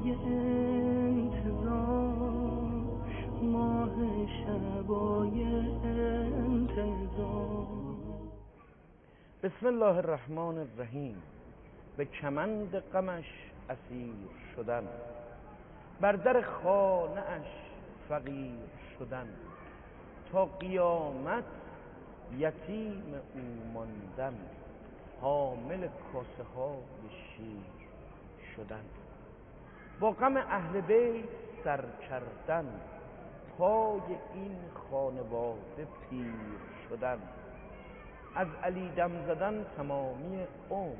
شبای انتظار، ماه شبای انتظار. بسم الله الرحمن الرحیم. به کمند غمش اسیر شدن، بر در خانه اش فقیر شدن، تا قیامت یتیم او ماندن، حامل کاسه های شیر شدن. با غم اهل بیت سر کردن، پای این خانواده پیر شدن. از علی دم زدن تمامی عمر،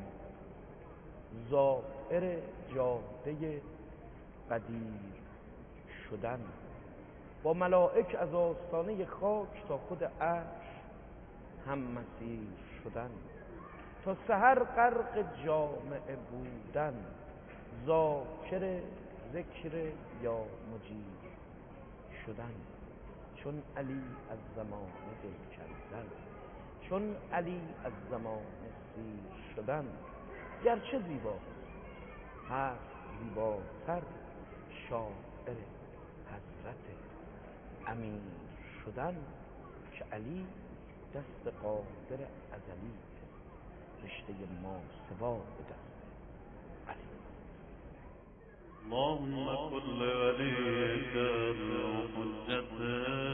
زائر جاده قدیر شدن. با ملائک از آستانه خاک تا خود عرش هم مسیر شدن. تا سحر غرق جامعه بودن، ذاکر ذکر یا مجیر شدن. چون علی از زمانه دل کردن، چون علی از زمانه سیر شدن. گرچه زیباست هست زیباتر، شاعر حضرت امیر شدن. که علی دست قادر ازلی، رشته ماسوا به دست علی. اللهم كل وليك الحجة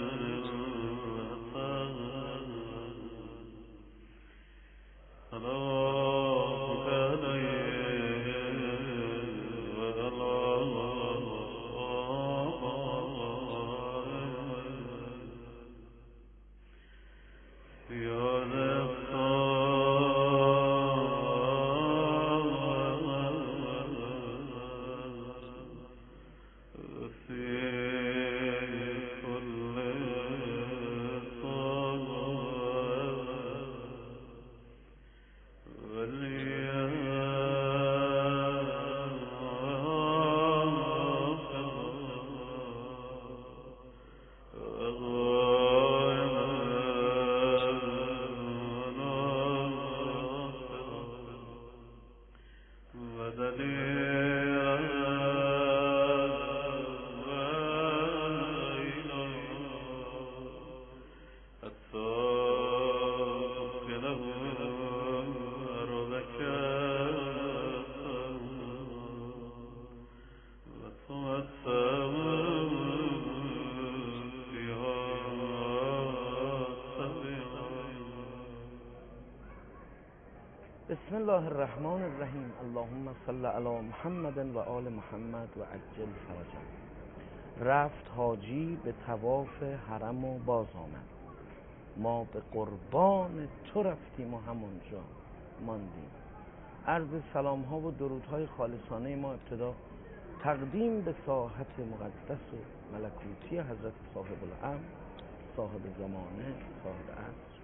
بسم الله الرحمن الرحیم. اللهم صل علی محمد و آل محمد و عجل فرجه. رفت حاجی به طواف حرم و باز آمد، ما به قربان تو رفتیم و همونجا ماندیم. عرض سلام ها و درودهای خالصانه ما ابتدا تقدیم به ساحت مقدس و ملکوتی حضرت صاحب الامر، صاحب زمانه، صاحب عصر،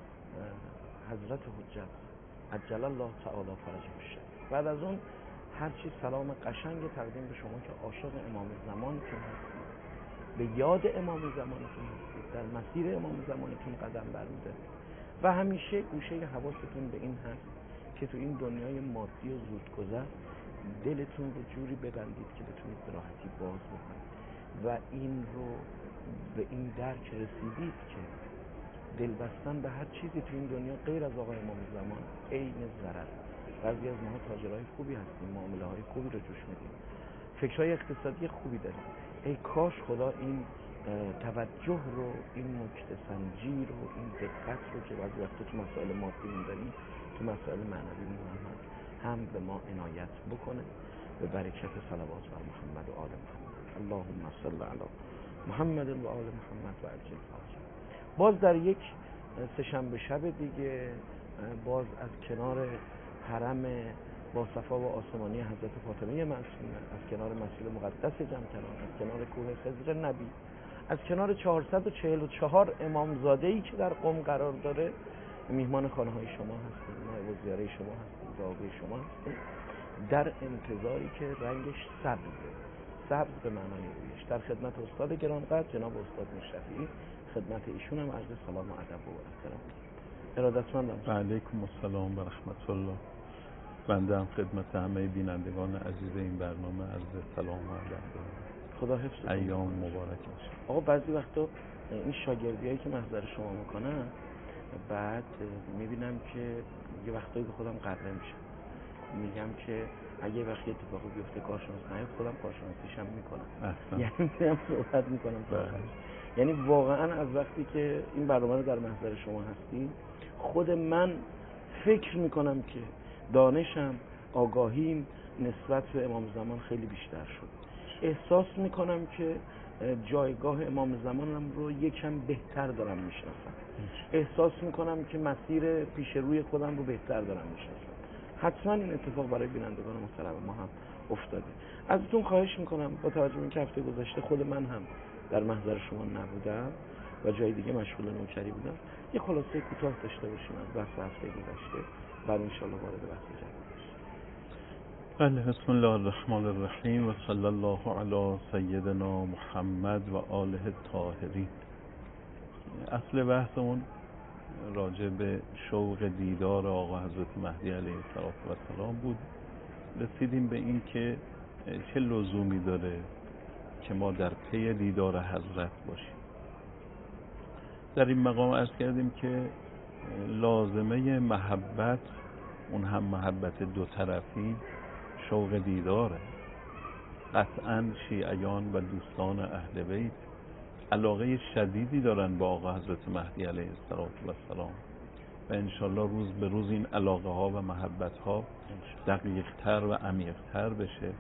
حضرت حجت عجل الله تعالی فرجه الشریف. بعد از اون هرچی سلام قشنگ تقدیم به شما که عاشق امام زمانتون هستید، به یاد امام زمانتون هستید، در مسیر امام زمانتون قدم برمی‌دارید و همیشه گوشه حواستون به این هست که تو این دنیای مادی و زودگذر دلتون رو جوری ببندید که بتونید به راحتی باز بکنید و این رو به این درک رسیدید که دل بستن به هر چیزی تو این دنیا غیر از آقای امام زمان عین ضرر. بعضی از ما تاجرای خوبی هستیم، معامله های خوبی رو جوش میدیم، فکرهای اقتصادی خوبی داریم. ای کاش خدا این توجه رو، این نکته سنجی رو، این دقت رو که بعضی وقتا تو مسائل مادی داریم، تو مسائل معنوی هم به ما عنایت بکنه به برکت صلوات بر محمد و آل محمد. اللهم صل علی محمد و آل محمد و عجل فرجه. باز در یک سه‌شنبه شب دیگه، باز از کنار حرم با صفا و آسمانی حضرت فاطمه معصومه، از کنار مسجد مقدس جمکنان، از کنار کوه خضر نبی، از کنار 444 امامزاده‌ای که در قم قرار داره، میهمان خانه های شما هستیم، نایب الزیاره شما هستیم، زاویه شما هستیم، در انتظاری که رنگش سبز به معنای رویش، در خدمت استاد گرانقدر جناب استاد مشرفی. خدمت ایشون هم عرض سلام و ادب و احترام. ارادتمندم. علیکم السلام و رحمت الله. بنده هم خدمت همه بینندگان عزیز این برنامه عرض سلام و ادب دارم. خدا حفظتون ایام مبارک باشه. آقا بعضی وقتا این شاگردیایی که محضر شما میکنن بعد میبینم که یه وقتایی به خودم قره میشم، میگم که اگه وقت اتفاقی بیفته کارشناس نیاد خودم کارشناسیش هم میکنم. یعنی میرم صحبت میکنم تا آخرش. یعنی واقعا از وقتی که این برنامه رو در محضر شما هستی خود من فکر میکنم که دانشم، آگاهیم نسبت به امام زمان خیلی بیشتر شد. احساس میکنم که جایگاه امام زمانم رو یکم بهتر دارم میشناسم. احساس میکنم که مسیر پیش روی خودم رو بهتر دارم میشناسم. حتما این اتفاق برای بینندگان محترم ما هم افتاده. ازتون خواهش میکنم با توجه به اینکه هفته گذشته خود من هم در محضر شما نبودم و جای دیگه مشغول نوکری بودم، یه خلاصه کوتاه داشته باشیم از بحث هفته گذشته، بعد انشالله وارد بحث جدید بشیم. بله، بسم الله الرحمن الرحیم و صلی الله علی سیدنا محمد و آله الطاهرین. اصل بحثمون راجع به شوق دیدار آقا حضرت مهدی علیه السلام بود. رسیدیم به این که چه لزومی داره که ما در پی دیدار حضرت باشیم. در این مقام عرض کردیم که لازمه محبت، اون هم محبت دو طرفی، شوق دیداره. قطعاً شیعیان و دوستان اهل بیت علاقه شدیدی دارن با آقا حضرت مهدی علیه السلام و انشالله روز به روز این علاقه ها و محبت ها دقیق تر و عمیق تر بشه.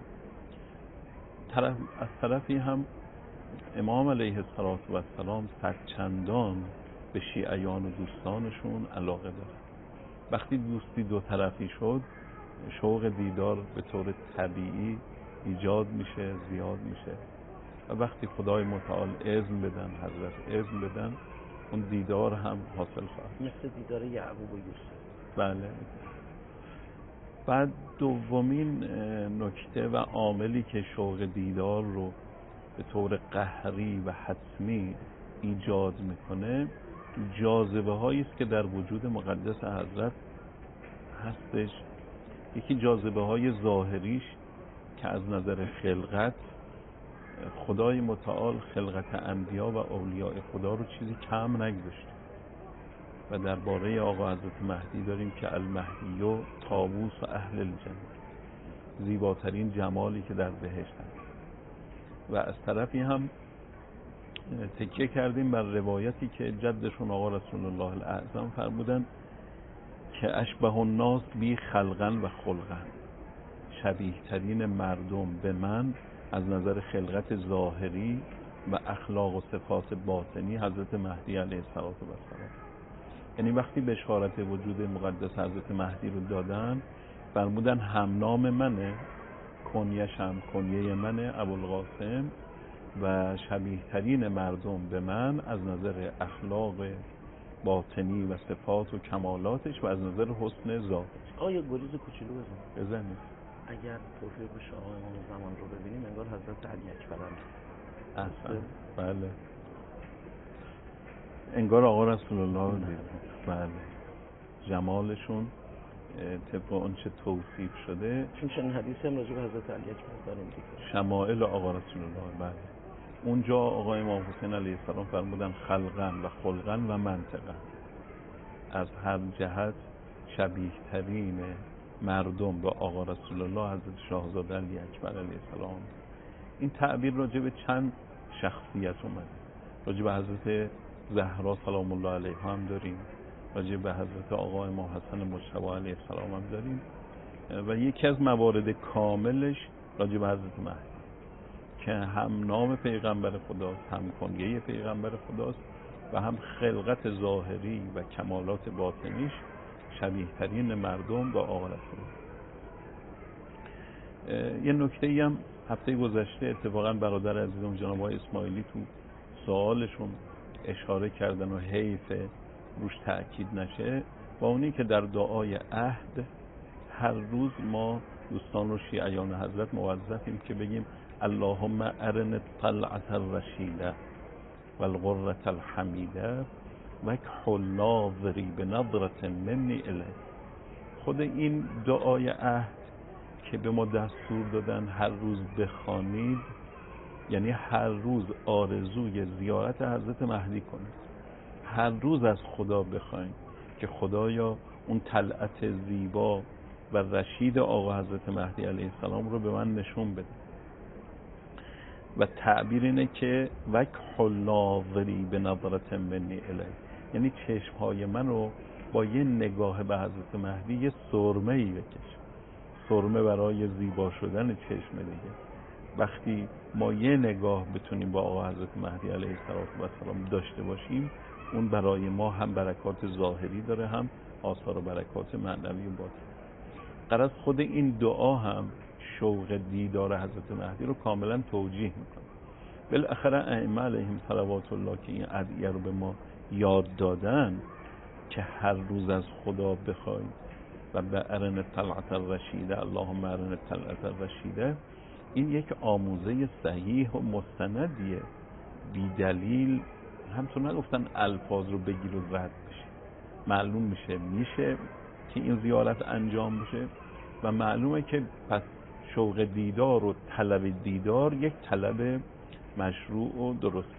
از طرفی هم امام علیه السلام صدچندان به شیعیان و دوستانشون علاقه داره. وقتی دوستی دو طرفی شد شوق دیدار به طور طبیعی ایجاد میشه، زیاد میشه و وقتی خدای متعال اذن بدن، حضرت اذن بدن، اون دیدار هم حاصل خواهد. مثل دیدار یعقوب و یوسف. بله. بعد دومین نکته و عاملی که شوق دیدار رو به طور قهری و حتمی ایجاد میکنه جاذبه هایی است که در وجود مقدس حضرت هستش. یکی جاذبه های ظاهریش که از نظر خلقت خدای متعال خلقت انبیا و اولیاء خدا رو چیزی کم نگذاشته و درباره آقا حضرت مهدی داریم که المهدی و طاووس و اهل الجنه، زیباترین جمالی که در بهشت هست. و از طرفی هم تکیه کردیم بر روایتی که جدشون آقا رسول الله الاعظم فرمودن که اشبه الناس بی خلقا و خلقا، شبیه ترین مردم به من از نظر خلقت ظاهری و اخلاق و صفات باطنی حضرت مهدی علیه السلام. یعنی وقتی بشارت وجود مقدس حضرت مهدی رو دادن فرمودن همنام منه، کنیش هم کنیه منه ابوالقاسم و شبیه ترین مردم به من از نظر اخلاق باطنی و صفات و کمالاتش و از نظر حسن ذاتش. آیا گریز کوچولو بزنید. اگر توفیق بشه آقا امام زمان رو ببینیم انگار حضرت علی اکبر اصلا بله، انگار آقا رسول الله رو دیدیم. بله، جمالشون طبق اونچه توصیف شده، چون چنین حدیثی هم راجع به حضرت علی اکبر داریم دیگه، شمائل آقا رسول الله. بله، اونجا آقا امام حسین علیه السلام فرمودن خلقا و خلقا و منطقا، از هر جهت شبیه ترین مردم به آقا رسول الله حضرت شاهزاده علی اکبر علیه السلام. این تعبیر راجع به چند شخصیت اومده. راجع به حضرت زهرا سلام الله علیها هم داریم، راجع به حضرت آقا امام حسن مجتبی علیه السلام هم داریم و یکی از موارد کاملش راجع به حضرت مهدی که هم نام پیغمبر خداست، هم کنیه پیغمبر خداست و هم خلقت ظاهری و کمالات باطنیش شبیه ترین مردم با آقا رسول. یه نکته‌ای هم هفته گذشته اتفاقا برادر عزیزم جناب آقای اسماعیلی تو سوالشون اشاره کردن و حیف روش تأکید نشه، با اونی که در دعای عهد هر روز ما دوستان و شیعیان حضرت موظفیم که بگیم اللهم ارن الطلعة الرشیده و الغرة الحمیده و کحل ناظری بنظرة منی الیه. خود این دعای عهد که به ما دستور دادن هر روز بخوانید، یعنی هر روز آرزوی زیارت حضرت مهدی کنید، هر روز از خدا بخواید که خدایا اون طلعت زیبا و رشید آقا حضرت مهدی علیه السلام رو به من نشون بده. و تعبیر اینه که وکحل ناظری به نظرت منی الی، یعنی چشمهای من رو با یه نگاه به حضرت مهدی یه سرمه‌ای بکش. سرمه برای زیبا شدن چشم دیگه. وقتی ما یه نگاه بتونیم با آقا حضرت مهدی علیه السلام داشته باشیم، اون برای ما هم برکات ظاهری داره، هم آثار و برکات معنوی و باطنی. غرض خود این دعا هم شوق دیدار حضرت مهدی رو کاملا توجیه میکنه. بالاخره ائمه علیهم صلوات الله که این ادعیه رو به ما یاد دادن که هر روز از خدا بخواید و به ارن طلعت الرشیده، اللهم ارن طلعت الرشیده، این یک آموزه صحیح و مستندیه. بی دلیل همطور نگفتن الفاظ رو بگیر و رد بشه. معلوم میشه که این زیارت انجام بشه و معلومه که پس شوق دیدار و طلب دیدار یک طلب مشروع و درست.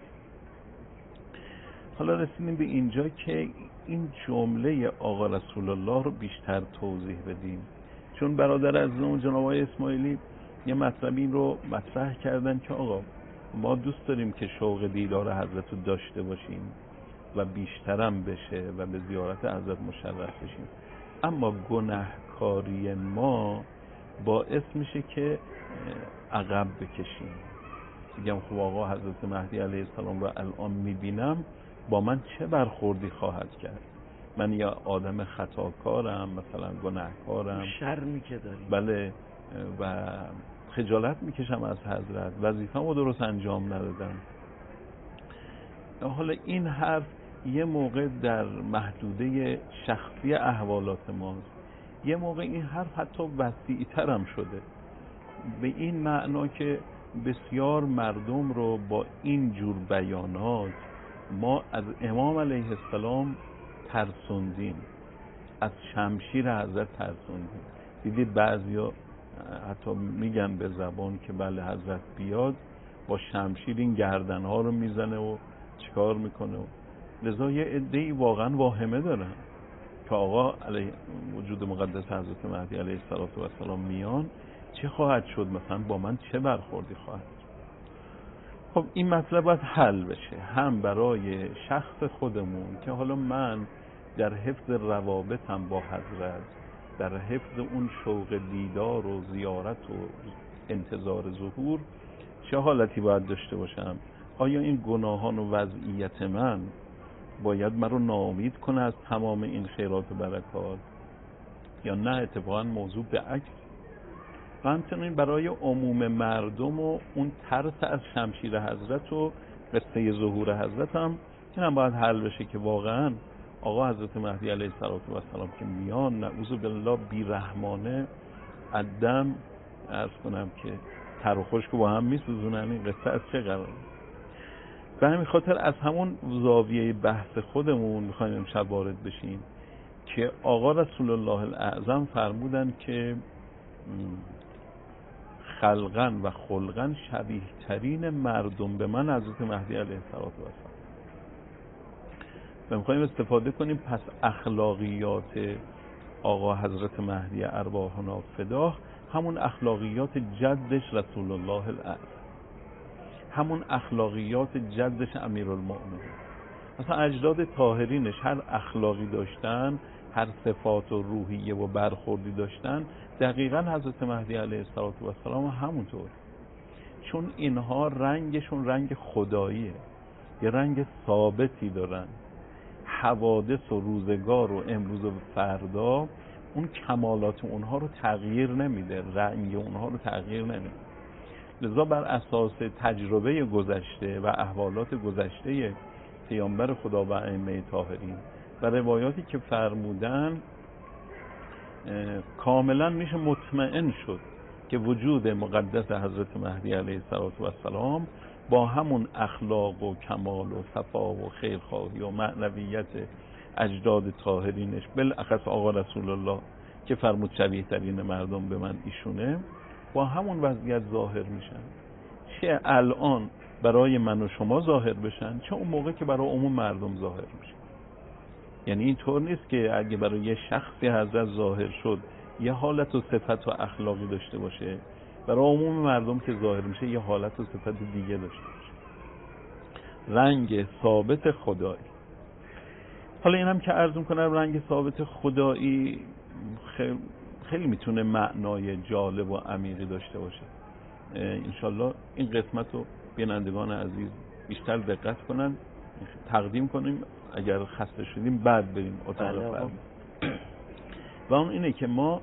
حالا رسیدیم به اینجا که این جمله آقا رسول الله رو بیشتر توضیح بدیم، چون برادر عزیزمون جناب آقای اسماعیلی یه مطلبی رو مطرح کردن که آقا ما دوست داریم که شوق دیدار حضرت رو داشته باشیم و بیشترم بشه و به زیارت حضرت مشرف بشیم، اما گناهکاری ما باعث میشه که عقب بکشیم. بگم خب آقا حضرت مهدی علیه السلام رو الان میبینم، با من چه برخوردی خواهد کرد؟ من یا آدم خطاکارم، مثلا گناهکارم، شرمی که داریم، بله، و خجالت میکشم از حضرت، وظیفه‌مو درست انجام ندادم. حالا این حرف یه موقع در محدوده شخصی احوالات ماست، یه موقع این حرف حتی وسیع‌تر هم شده، به این معنا که بسیار مردم رو با این جور بیانات ما از امام علیه السلام ترسوندیم، از شمشیر حضرت ترسوندیم. دیدید بعضیا حتی میگن به زبان که بله حضرت بیاد، با شمشیر این گردنها رو میزنه و چیکار میکنه. لذا یه عده‌ای واقعا واهمه دارن که آقا علیه وجود مقدس حضرت مهدی علیه السلام میان، چه خواهد شد؟ مثلا با من چه برخوردی خواهد؟ خب این مطلب باید حل بشه، هم برای شخص خودمون که حالا من در حفظ روابطم با حضرت، در حفظ اون شوق دیدار و زیارت و انتظار ظهور چه حالتی باید داشته باشم؟ آیا این گناهان و وضعیت من باید من رو ناامید کنه از تمام این خیرات و برکات، یا نه اتفاقا موضوع به عکس؟ و همچنین برای عموم مردم و اون ترس از شمشیر حضرت و قصه ظهور حضرت هم این هم باید حل بشه که واقعا آقا حضرت مهدی علیه السلام که میان نعوذ بالله بیرحمانه عدم عرض کنم که تر و خشک با هم میسوزونن، این قصه از چه قراره؟ به همین خاطر از همون زاویه بحث خودمون میخوایم امشب وارد بشیم که آقا رسول الله الاعظم فرمودن که خلقن و خلقن شبیه ترین مردم به من حضرت مهدی علیه السلام. و میخوایم استفاده کنیم پس اخلاقیات آقا حضرت مهدی ارواحنا فداه همون اخلاقیات جدش رسول الله الاعظم، همون اخلاقیات جدش امیرالمؤمنین. مثلا اجداد طاهرینش هر اخلاقی داشتن، هر صفات و روحیه و برخوردی داشتن، دقیقاً حضرت مهدی علیه السلام همونطور. چون اینها رنگشون رنگ خداییه، یه رنگ ثابتی دارن. حوادث و روزگار و امروز و فردا اون کمالات اونها رو تغییر نمیده، رنگ اونها رو تغییر نمیده. لذا بر اساس تجربه گذشته و احوالات گذشته پیامبر خدا و ائمه طاهرین و روایاتی که فرمودن، کاملا میشه مطمئن شد که وجود مقدس حضرت مهدی علیه السلام با همون اخلاق و کمال و صفا و خیرخواهی و معنویت اجداد طاهرینش، بالاخص آقا رسول الله که فرمود شبیه ترین مردم به من ایشونه، با همون وضعیت ظاهر میشن. چه الان برای من و شما ظاهر بشن، چه اون موقع که برای عموم مردم ظاهر میشن. یعنی اینطور نیست که اگه برای یه شخصی حضرت ظاهر شد یه حالت و صفت و اخلاقی داشته باشه، برای عموم مردم که ظاهر میشه یه حالت و صفت دیگه داشته باشه. رنگ ثابت خدایی. حالا اینم که عرض میکنم رنگ ثابت خدایی خیلی میتونه معنای جالب و عمیقی داشته باشه. انشالله این قسمت رو بینندگان عزیز بیشتر دقت کنن، تقدیم کنیم، اگر خسته شدیم بعد بریم اتاق فرمان. و اون اینه که ما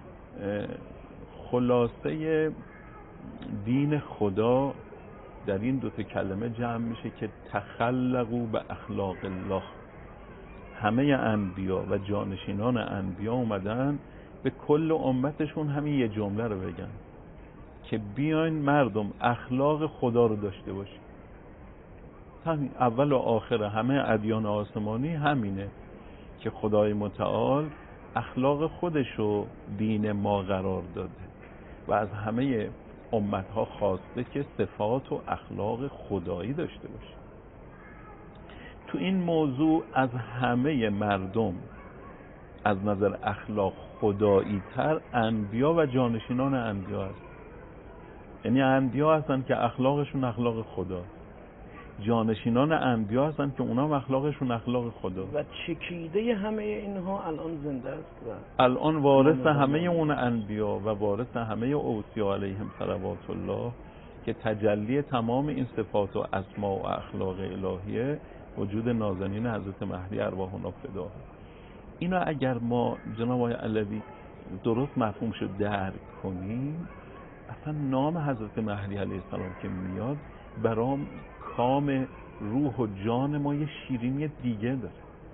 خلاصه دین خدا در این دوتا کلمه جمع میشه که تخلقوا به اخلاق الله. همه انبیا و جانشینان انبیا اومدن به کل امتشون همین یه جمله رو بگن که بیاین مردم اخلاق خدا رو داشته باشید. همین اول و آخر همه ادیان آسمانی همینه که خدای متعال اخلاق خودشو دین ما قرار داده و از همه امتها خواسته که صفات و اخلاق خدایی داشته باشه. تو این موضوع از همه مردم از نظر اخلاق خدایی تر انبیا و جانشینان انبیا هست. یعنی انبیا هستن که اخلاقشون اخلاق خدا، جانشینان انبیا هستن که اونا اخلاقشون اخلاق خدا و چکیده همه اینها الان زنده است و الان وارث همه اون انبیا و وارث همه اوصیا علیهم صلوات الله که تجلی تمام این صفات و اسما و اخلاق الهیه وجود نازنین حضرت مهدی ارواحنا فدا. اینا اگر ما جناب آقای علوی درست مفهومشو درک کنیم، اصلا نام حضرت مهدی علیه السلام که میاد برام کام روح و جان ما یه شیرینی دیگه داره.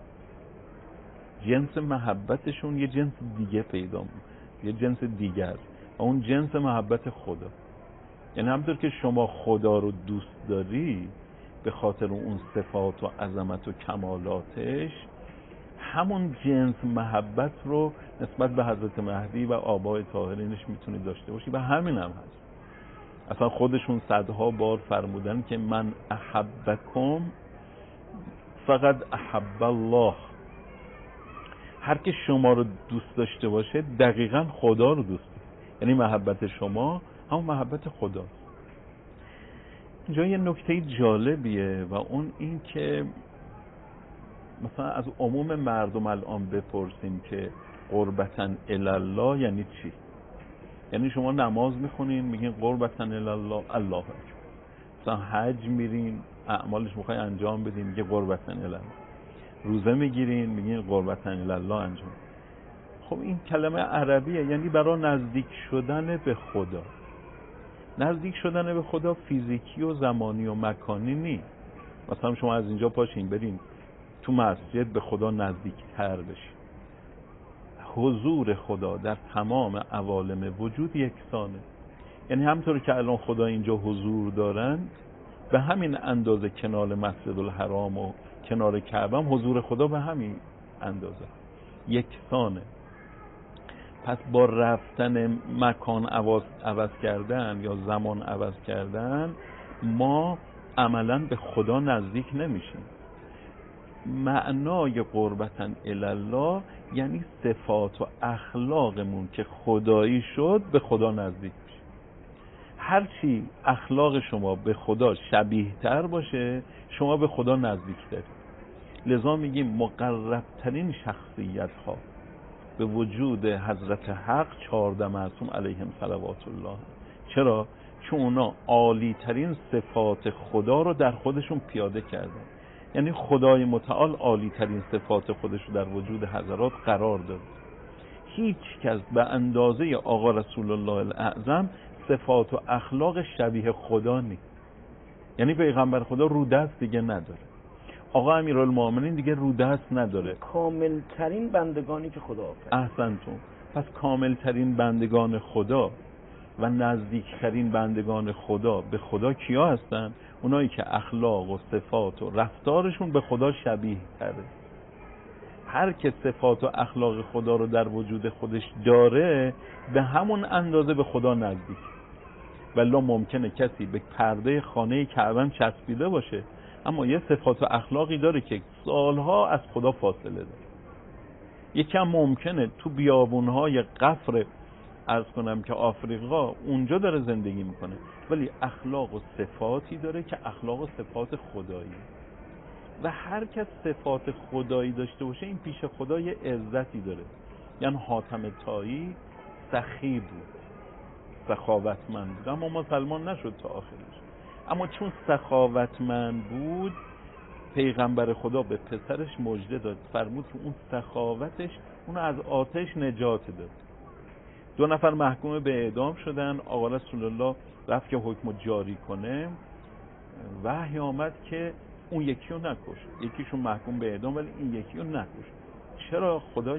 جنس محبتشون یه جنس دیگه پیدا میکنه، یه جنس دیگه است و اون جنس محبت خدا. یعنی همونطور که شما خدا رو دوست داری به خاطر اون صفات و عظمت و کمالاتش، همون جنس محبت رو نسبت به حضرت مهدی و آبای طاهرینش میتونی داشته باشی و همین هم هست. اصلا خودشون صدها بار فرمودن که من احبکم فقط احب الله. هر که شما رو دوست داشته باشه دقیقاً خدا رو دوست داره. یعنی محبت شما همون محبت خداست. اینجا یه نکته جالبیه و اون این که مثلا از عموم مردم الان بپرسیم که قربتاً الی یعنی چی؟ یعنی شما نماز میخونین میگین قربتاً الی الله، الله اکبر. مثلا حج میرین اعمالش میخوای انجام بدین میگه قربتاً الی الله. روزه میگیرین میگین قربتاً الی الله انجام. خب این کلمه عربیه، یعنی برای نزدیک شدن به خدا. نزدیک شدن به خدا فیزیکی و زمانی و مکانی نیست. مثلا شما از اینجا پاشین برین تو مسجد به خدا نزدیکتر بشین. حضور خدا در تمام عوالم وجود یکسانه. یعنی همطور که الان خدا اینجا حضور دارند به همین اندازه کنار مسجد الحرام و کنار کعبه هم حضور خدا به همین اندازه یکسانه. پس با رفتن مکان عوض کردن یا زمان عوض کردن ما عملاً به خدا نزدیک نمیشیم. معنای قربتاً الی الله یعنی صفات و اخلاقمون که خدایی شد به خدا نزدیک میشه. هرچی اخلاق شما به خدا شبیه تر باشه شما به خدا نزدیک تر. لذا میگیم مقربترین شخصیت ها به وجود حضرت حق 14 معصوم علیهم صلوات الله. چرا؟ چون اونا عالی ترین صفات خدا رو در خودشون پیاده کردن. یعنی خدای متعال عالی ترین صفات خودش رو در وجود حضرات قرار داد. هیچ کس به اندازه آقا رسول الله الاعظم صفات و اخلاق شبیه خدا نیست. یعنی پیغمبر خدا رو دست دیگه نداره، آقا امیرالمومنین دیگه رو دست نداره. کامل ترین بندگانی که خدا آفرید. احسنتون. پس کامل ترین بندگان خدا و نزدیک ترین بندگان خدا به خدا کیا هستن؟ اونایی که اخلاق و صفات و رفتارشون به خدا شبیه تره. هر که صفات و اخلاق خدا رو در وجود خودش داره به همون اندازه به خدا نزدیک. والله ممکنه کسی به پرده خانه کعبه چسبیده باشه اما یه صفات و اخلاقی داره که سالها از خدا فاصله داره. یکم ممکنه تو بیابونهای قفر عرض کنم که آفریقا اونجا داره زندگی میکنه ولی اخلاق و صفاتی داره که اخلاق و صفات خدایی، و هر کس صفات خدایی داشته باشه این پیش خدا یه عزتی داره. یعنی حاتم طایی سخی بود، سخاوتمند بود اما مسلمان نشد تا آخرش، اما چون سخاوتمند بود پیغمبر خدا به پسرش مژده داد، فرمود که اون سخاوتش اونو از آتش نجات داد. 2 نفر محکوم به اعدام شدن، آقا رسول الله رفت که حکم جاری کنه، وحی آمد که اون یکی رو نکش، یکیشون محکوم به اعدام ولی این یکی رو نکش. چرا؟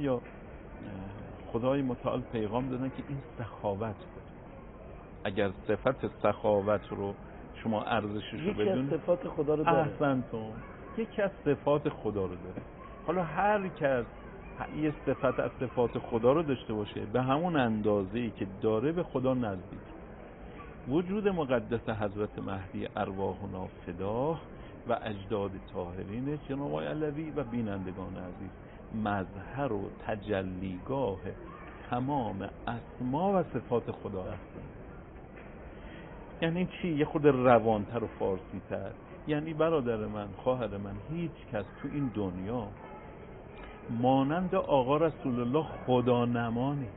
خدای متعال پیغام دادن که این سخاوت بود. اگر صفت سخاوت رو شما ارزشش رو بدونید، یکی از صفات خدا رو داره. احسنتون، یکی از صفات خدا رو داره. حالا هر کس یه صفت از صفات خدا رو داشته باشه به همون اندازه‌ای که داره به خدا نزدیک. وجود مقدس حضرت مهدی ارواحنا فداه و اجداد طاهرین جناب آقای علوی و بینندگان عزیز مظهر و تجلیگاه تمام اسما و صفات خدا هستند. یعنی چی؟ یه خود روانتر و فارسی تر. یعنی برادر من، خواهر من، هیچ کس تو این دنیا مانند آقا رسول الله خدا نمانی.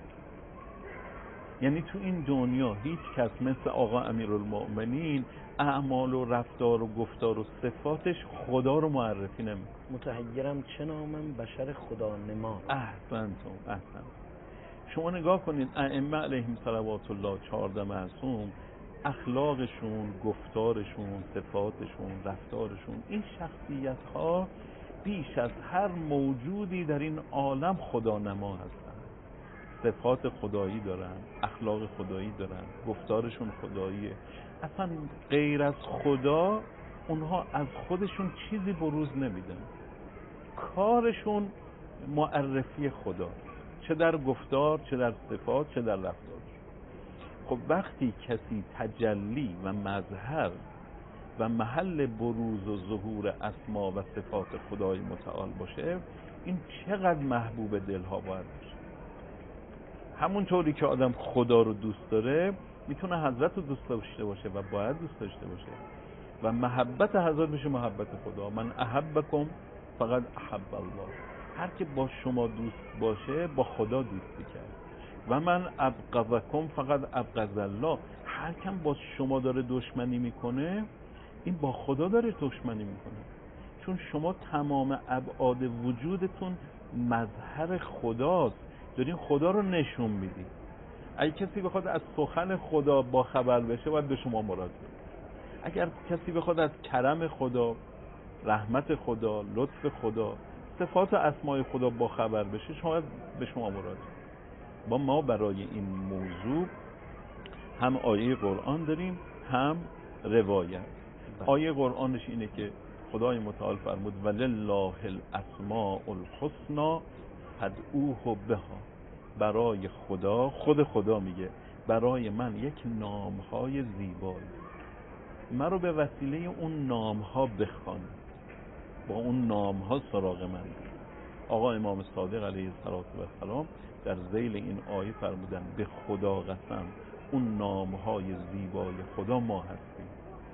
یعنی تو این دنیا هیچ کس مثل آقا امیرالمؤمنین اعمال و رفتار و گفتار و صفاتش خدا رو معرفی نمیکنه. متحیرم چه نامم بشر خدا نما. احسنتم. شما نگاه کنید ائمه علیهم صلوات الله 14 معصوم، اخلاقشون، گفتارشون، صفاتشون، رفتارشون، این شخصیت ها بیش از هر موجودی در این عالم خدا نما هستن. صفات خدایی دارن، اخلاق خدایی دارن، گفتارشون خداییه. اصلا غیر از خدا اونها از خودشون چیزی بروز نمیدن. کارشون معرفی خدا، چه در گفتار، چه در صفات، چه در رفتار. خب وقتی کسی تجلی و مظهر و محل بروز و ظهور اسما و صفات خدای متعال باشه، این چقدر محبوب دلها باید باشه. همون طوری که آدم خدا رو دوست داره میتونه حضرت رو دوست داشته باشه و باید دوست داشته باشه و محبت حضرت میشه محبت خدا. من احبکم فقط احب الله. هر که با شما دوست باشه با خدا دوستی کرد. و من ابغضکم فقط ابغض الله. هر کم با شما داره دشمنی میکنه این با خدا داره دشمنی میکنه، چون شما تمام ابعاد وجودتون مظهر خداست، دارین خدا رو نشون میدی. اگه کسی بخواد از سخن خدا با خبر بشه باید به شما مراجعه کنه. اگر کسی بخواد از کرم خدا، رحمت خدا، لطف خدا، صفات و اسماء خدا با خبر بشه شاید به شما مراجعه. با ما برای این موضوع هم آیه قرآن داریم هم روایت. آیه قرآنش اینه که خدای متعال فرمود ولله الاسماء الحسنی فادعوه بها. برای خدا، خود خدا میگه برای من یک نامهای زیبایی، من رو به وسیله اون نامها بخوان، با اون نامها سراغ من. آقا امام صادق علیه السلام در ذیل این آیه فرمودن به خدا قسم اون نامهای زیبای خدا ما هستیم.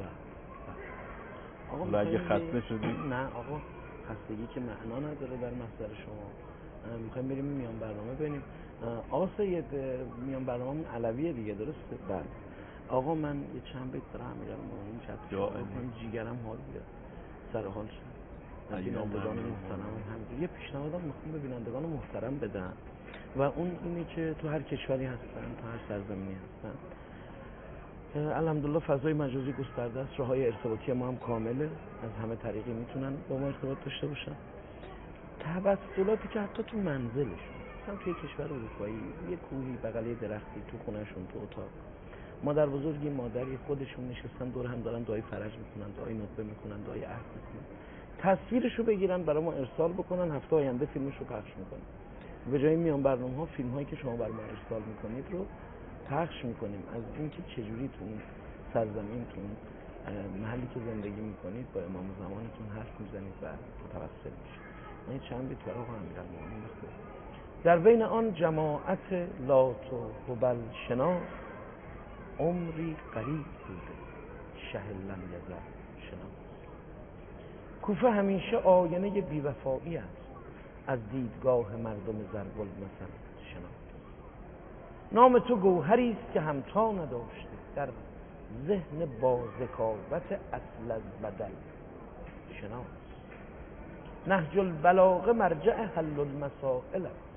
آقا اگه خسته شدی؟ نه آقا، خستگی که معنا نداره در محضر شما. میخوایم بریم میان برنامه ببینیم. آقا سید میان برنامه علویه دیگه، درسته؟ بله. آقا من یه چند بیت دارم میگم این چت جیگرم حال بیاد، سر حال شد. بینندگان محترم همینجوری یه پیشنهادم میخوام به بینندگان محترم بدم و اون اینه که تو هر کشوری هستن، تو هر سرزمینی هستن، الحمدلله فضای مجازی گسترده است، راههای ارتباطی ما هم کامله، از همه طریقی میتونن با ما ارتباط داشته باشن. توسلاتی که حتی تو منزلشون، مثلا توی کشور اروپایی یه کوهی بغل یه درختی، تو خونهشون، تو اتاق، مادر بزرگی، مادری خودشون نشستن دور هم دارن دعای فرج میکنن، دعای نطبه میکنن، دعای عهد میکنن. تصویرشو بگیرن برای ما ارسال بکنن، هفته آینده فیلمشو پخش میکنیم. به جای میان برنامه ها فیلم هایی که شما بر ما ارسال میکنید رو پخش میکنیم، از اینکه چجوری تو اون سرزمین، تو اون محلی که زندگی میکنید با امام زمانتون حرف میزنید و متوسل میشید. من یه چند بیت برای امیرالمومنین بخونم. در بین آن جماعت لات و هبل شناس، عمری قریب بوده شه لم یزل شناس. کوفه همیشه آینه بی‌وفایی است، از دیدگاه مردم ضرب المثل شناس. نام تو گوهری است که همتا نداشته، در ذهن با ذکاوت اصل از بدل شناس. نهج البلاغه مرجع حل المسائل است،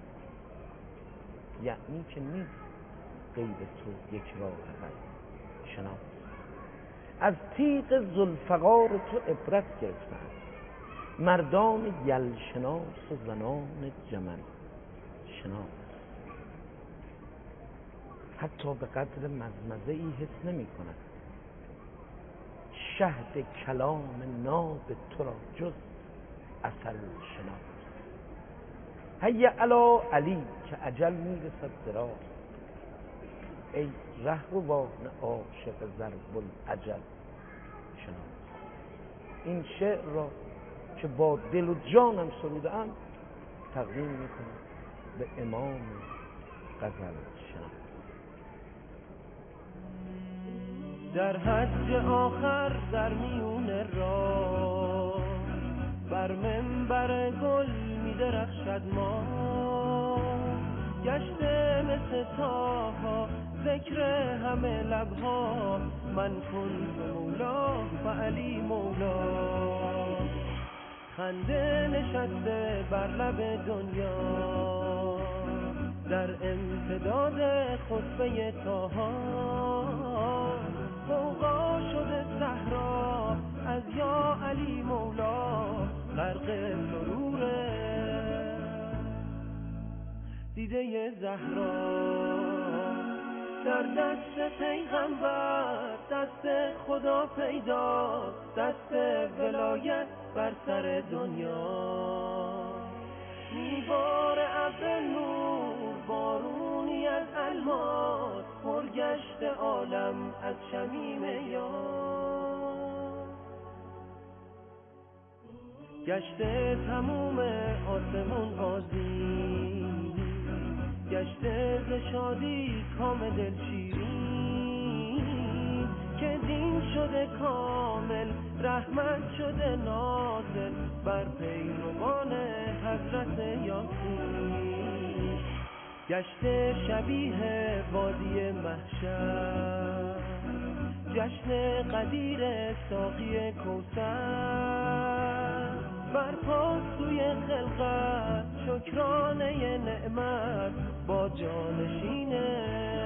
یعنی که نیست غیر تو یک راه حل شناس. از تیغ ذوالفقار تو عبرت گرفتند، مردان یل شناس و زنان جمل شناس. حتی به قدر مزمزه ای حس نمی کند شهد کلام ناب تو را جز عسل شناس. هی علی علی که اجل می رسد دراز، ای رهروان عاشق ضرب الاجل شناس. این شعر را که با دل و جانم سروده ام تقدیم میکنم به امام غزل شناس. در حج آخر در میون راه، بر منبر گل می درخشد ما، گشته مثل تاها ذکر همه لبها، من کنت مولا و علی مولا. خنده نشسته بر لب دنیا، در امتداد خطبه طاها، غوغا شده صحرا از یا علی مولا، غرق سروره دیده زهرا. در دست پیغمبر دست خدا پیدا، دست ولایت بر سر دنیا. میبار ابر نور بارونی از الماس، پرگشت عالم از شمیم یار. گشته تموم آسمون آذین، گشته ز شادی کام دل شیرین، که دین شده کامل رحمت شده نازل بر پیروان حضرت یاسین. گشته شبیه وادی محشر، جشن قدیر ساقی کوثر، برپا سوی خلقت شکرانه نعمت با جانشینه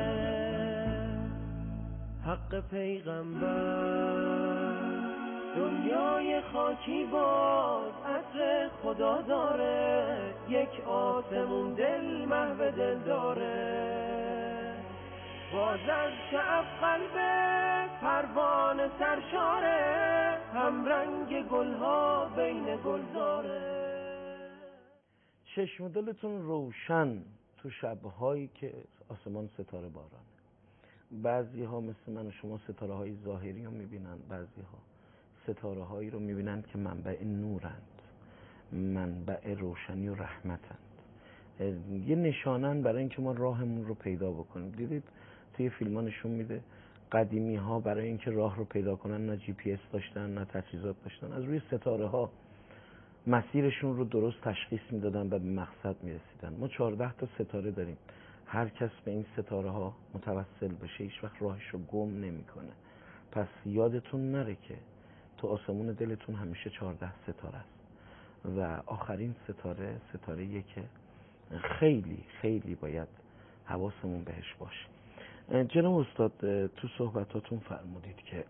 حق پیغمبر. دنیای خاکی باز عطر خدا داره، یک آسمون دل محو دل داره. باز از شعف قلب پروانه سرشاره، هم رنگ گلها بین گلزاره. چشم دلتون روشن تو شبهایی که آسمان ستاره بارانه. بعضی ها مثل من و شما ستاره های ظاهری رو میبینن، بعضی ها ستاره هایی رو میبینن که منبع نورند، منبع روشنی و رحمتند. یه نشانن برای اینکه ما راهمون رو پیدا بکنیم. دیدید توی فیلم ها نشون میده قدیمی ها برای اینکه راه رو پیدا کنن نه جی پی اس داشتن نه تجهیزات داشتن، از روی ستاره ها مسیرشون رو درست تشخیص میدادن و به مقصد میرسیدن. ما 14 تا ستاره داریم، هر کس به این ستاره ها متوسل بشه هیچ وقت راهش رو گم نمیکنه. پس یادتون نره که تو آسمون دلتون همیشه 14 ستاره است و آخرین ستاره ستاره‌ایه که خیلی خیلی باید حواسمون بهش باشه. جناب استاد تو صحبتاتون فرمودید که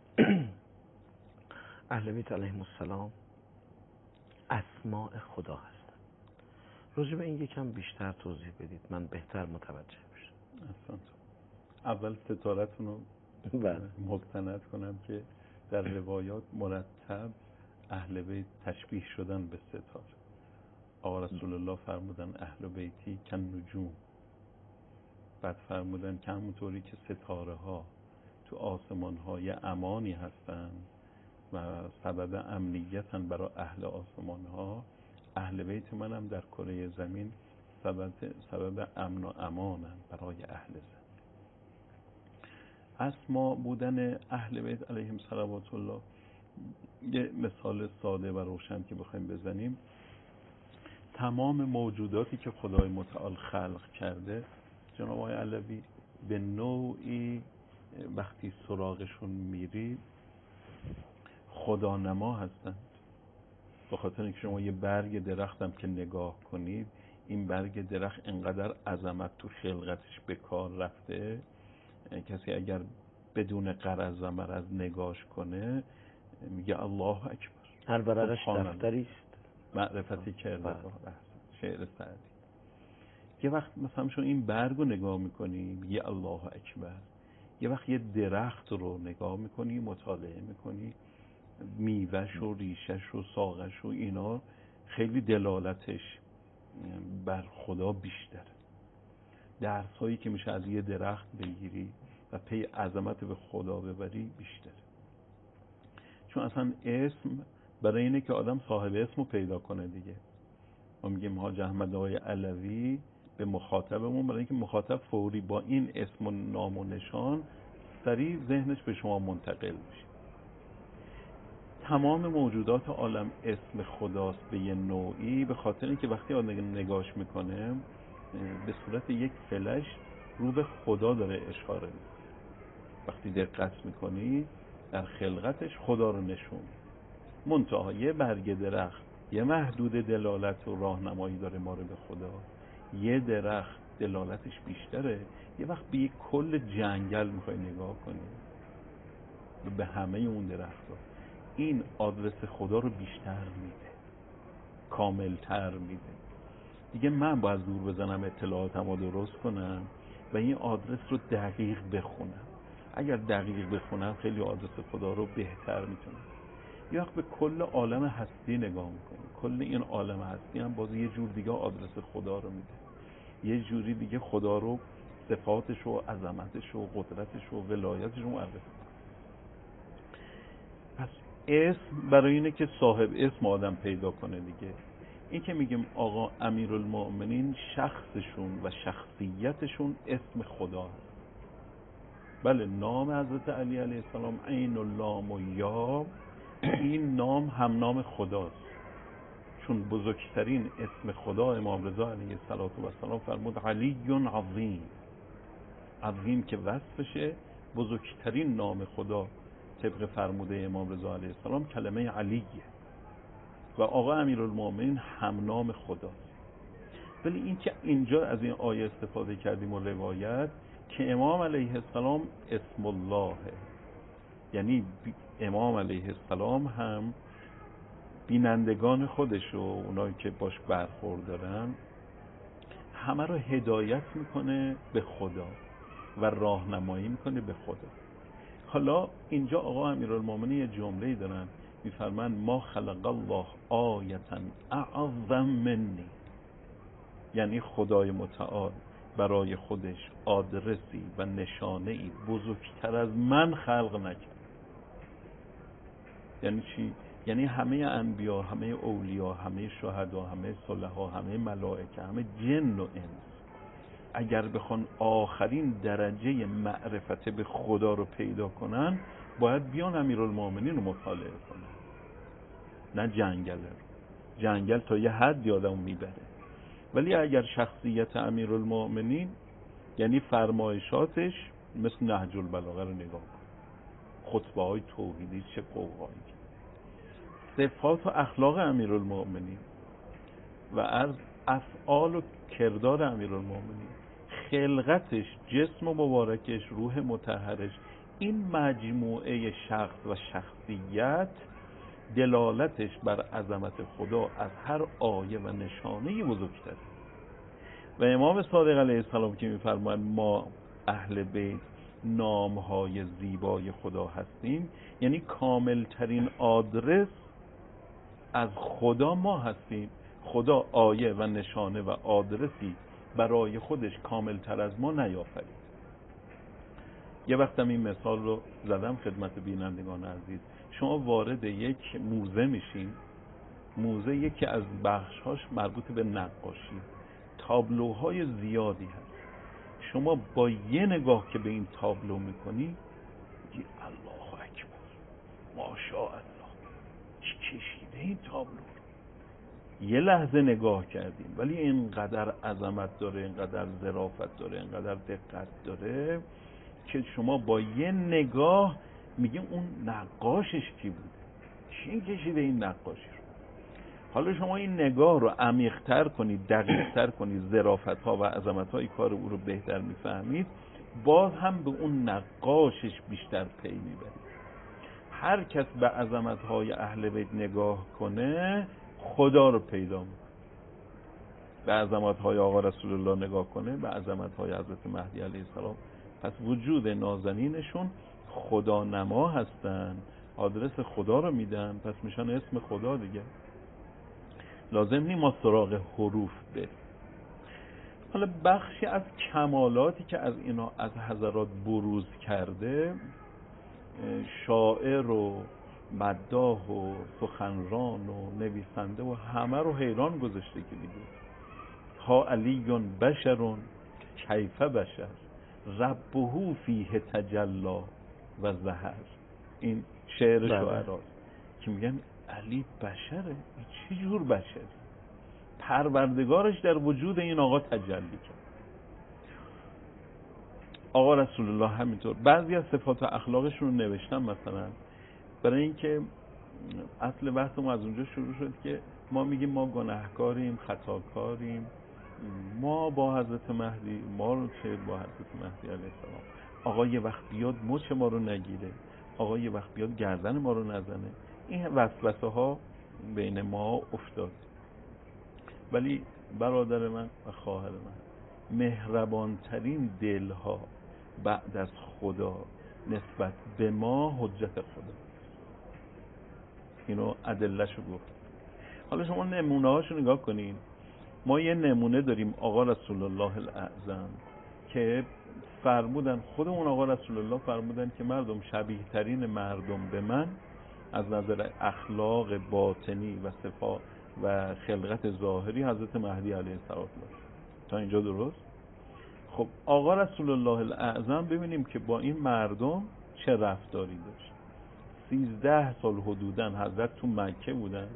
اهل بیت علیهم السلام اسماء خدا هستن. راجع به این یکم بیشتر توضیح بدید، من بهتر متوجه بشم. اول ستارتون رو مستند کنم که در روایات مرتب اهل بیت تشبیه شدن به ستاره. آقا رسول الله فرمودن اهل بیتی کن نجوم. بعد فرمودن که همونطوری که ستاره ها تو آسمان ها یه امانی هستن و سبب امنیتن برای اهل آسمان ها، اهل بیت منم در کره زمین سبب امن و امانن برای اهل زمین. اسما بودن اهل بیت علیهم صلوات الله، یه مثال ساده و روشن که بخوایم بزنیم، تمام موجوداتی که خدای متعال خلق کرده، جناب آقای علوی، به نوعی وقتی سراغشون میری خدا نما هستند. به خاطر اینکه شما یه برگ درختم که نگاه کنید، این برگ درخت انقدر عظمت تو خلقتش به کار رفته، کسی اگر بدون غرض و مرض نگاش کنه میگه الله اکبر. هر برقش دفتری است. معرفتی کرده. شعر سعدی. یه وقت مثلا شما این برگ رو نگاه میکنی میگه الله اکبر. یه وقت یه درخت رو نگاه میکنی، مطالعه میکنی، میوهش و ریشش و ساقش و اینا خیلی دلالتش بر خدا بیشتره. درسایی که میشه از یه درخت بگیری و پی عظمت به خدا ببری بیشتره. چون اصلا اسم برای اینه که آدم صاحب اسم رو پیدا کنه دیگه. ما میگیم حاج احمد آقای علوی به مخاطبمون، برای اینکه مخاطب فوری با این اسم و نام و نشان سریع ذهنش به شما منتقل میشه. تمام موجودات عالم اسم خداست به یه نوعی، به خاطر اینکه وقتی آدم نگاش میکنه به صورت یک فلش رو به خدا داره اشاره میکنه. وقتی دقت میکنی در خلقتش خدا رو نشون. منتها یه برگ درخت یه محدود دلالت و راهنمایی داره ما رو به خدا، یه درخت دلالتش بیشتره. یه وقت به یک کل جنگل میخوای نگاه کنی و به همه اون درخت ها، این آدرس خدا رو بیشتر میده، کاملتر میده. دیگه من باید دور بزنم اطلاعاتم رو درست کنم و این آدرس رو دقیق بخونم. اگر دقیق بخونم خیلی آدرس خدا رو بهتر میتونم. یه وقت به کل عالم هستی نگاه میکنیم، کل این عالم هستی هم باز یه جور دیگه آدرس خدا رو میده، یه جوری دیگه خدا رو، صفاتش و عظمتش و قدرتش و ولایتش رو معرفی کنه. پس اسم برای اینه که صاحب اسم آدم پیدا کنه دیگه. این که میگیم آقا امیرالمؤمنین شخصشون و شخصیتشون اسم خدا هست. بله، نام حضرت علی علیه السلام عین و لام و یا، این نام هم نام خداست، چون بزرگترین اسم خدا امام رضا علیه السلام فرمود علی عظیم. عظیم که وصفشه، بزرگترین نام خدا طبق فرموده امام رضا علیه السلام کلمه علیه و آقا امیرالمؤمنین هم نام خداست. ولی این که اینجا از این آیه استفاده کردیم و روایت که امام علیه السلام اسم الله، یعنی امام علیه السلام هم بینندگان خودش و اونایی که باش برخوردارن همه رو هدایت میکنه به خدا و راهنمایی میکنه به خدا. حالا اینجا آقا امیرالمومنین یه جمله‌ای دارن میفرمان ما خلق الله آیةً اعظم منی، یعنی خدای متعال برای خودش آدرسی و نشانه‌ای بزرگتر از من خلق نکرد. یعنی چی؟ یعنی همه انبیا، همه اولیا، همه شهدا، همه صلحا، همه ملائکه، همه جن و انس اگر بخوان آخرین درجه معرفت به خدا رو پیدا کنن باید بیان امیرالمومنین رو مطالعه کنن، نه جنگل رو. جنگل تا یه حد آدمو میبره. ولی اگر شخصیت امیرالمومنین یعنی فرمایشاتش مثل نهج البلاغه رو نگاه کن، خطبه های توحیدی چه قوقایی، صفات و اخلاق امیرالمومنین و از افعال و کردار امیرالمومنین، خلقتش، جسم مبارکش، روح مطهرش، این مجموعه شخص و شخصیت دلالتش بر عظمت خدا از هر آیه و نشانه بزرگتره. و امام صادق علیه السلام که میفرماید ما اهل بیت نامهای زیبای خدا هستیم، یعنی کاملترین آدرس از خدا ما هستیم. خدا آیه و نشانه و آدرسی برای خودش کامل تر از ما نیافرید. یه وقتم این مثال رو زدم خدمت بینندگان عزیز. شما وارد یک موزه میشین، موزه یکی از بخش‌هاش مربوط به نقاشی، تابلوهای زیادی هست. شما با یه نگاه که به این تابلو میکنی میگی الله اکبر، ماشاءالله، چی کشیده این تابلو رو. یه لحظه نگاه کردیم ولی اینقدر عظمت داره، اینقدر ظرافت داره، اینقدر دقت داره که شما با یه نگاه میگیم اون نقاشش کی بوده، کی کشیده این نقاشی رو. حالا شما این نگاه رو عمیق‌تر کنید، دقیق‌تر کنید، ظرافت‌ها و عظمت‌های کار او رو بهتر می‌فهمید، باز هم به اون نقاشش بیشتر پی میبرید. هر کس به عظمت‌های اهل بیت نگاه کنه خدا رو پیدا می‌کنه. به عظمت‌های آقا رسول الله نگاه کنه، به عظمت‌های حضرت مهدی علیه السلام. پس وجود نازنینشون خدا نما هستن، آدرس خدا رو میدن، پس میشن اسم خدا دیگه. لازم نیم ما سراغ حروف بریم. حالا بخشی از کمالاتی که از اینا از حضرات بروز کرده، شاعر و مداح و سخنران و نویسنده و همه رو حیران گذاشته که دیگه ها علیون بشرون کیف بشر ربه فیه تجلا و زهر. این شعر شاعراست که میگن علی بشره، این چه جور بشری؟ پروردگارش در وجود این آقا تجلی کرد. آقا رسول الله همینطور بعضی از صفات و اخلاقشون رو نوشتم، مثلا برای اینکه اصل بحثمون از اونجا شروع شد که ما میگیم ما گناهکاریم، خطاکاریم، ما با حضرت مهدی، ما رو چه با حضرت مهدی علیه السلام، آقا یه وقت بیاد مچ ما رو نگیره، آقا یه وقت بیاد گردن ما رو نزنه. این وسوسه ها بین ما افتاد. ولی برادر من و خواهر من، مهربانترین دلها بعد از خدا نسبت به ما حجت خدا. اینو ادله‌شو گفت. حالا شما نمونه هاشو نگاه کنین. ما یه نمونه داریم آقا رسول الله الاعظم که فرمودن، خودمون آقا رسول الله فرمودن که مردم شبیه ترین مردم به من از نظر اخلاق باطنی و صفات و خلقت ظاهری حضرت مهدی علیه السلام. تا اینجا درست؟ خب آقا رسول الله الاعظم ببینیم که با این مردم چه رفتاری داشت. 13 سال حدوداً حضرت تو مکه بودن،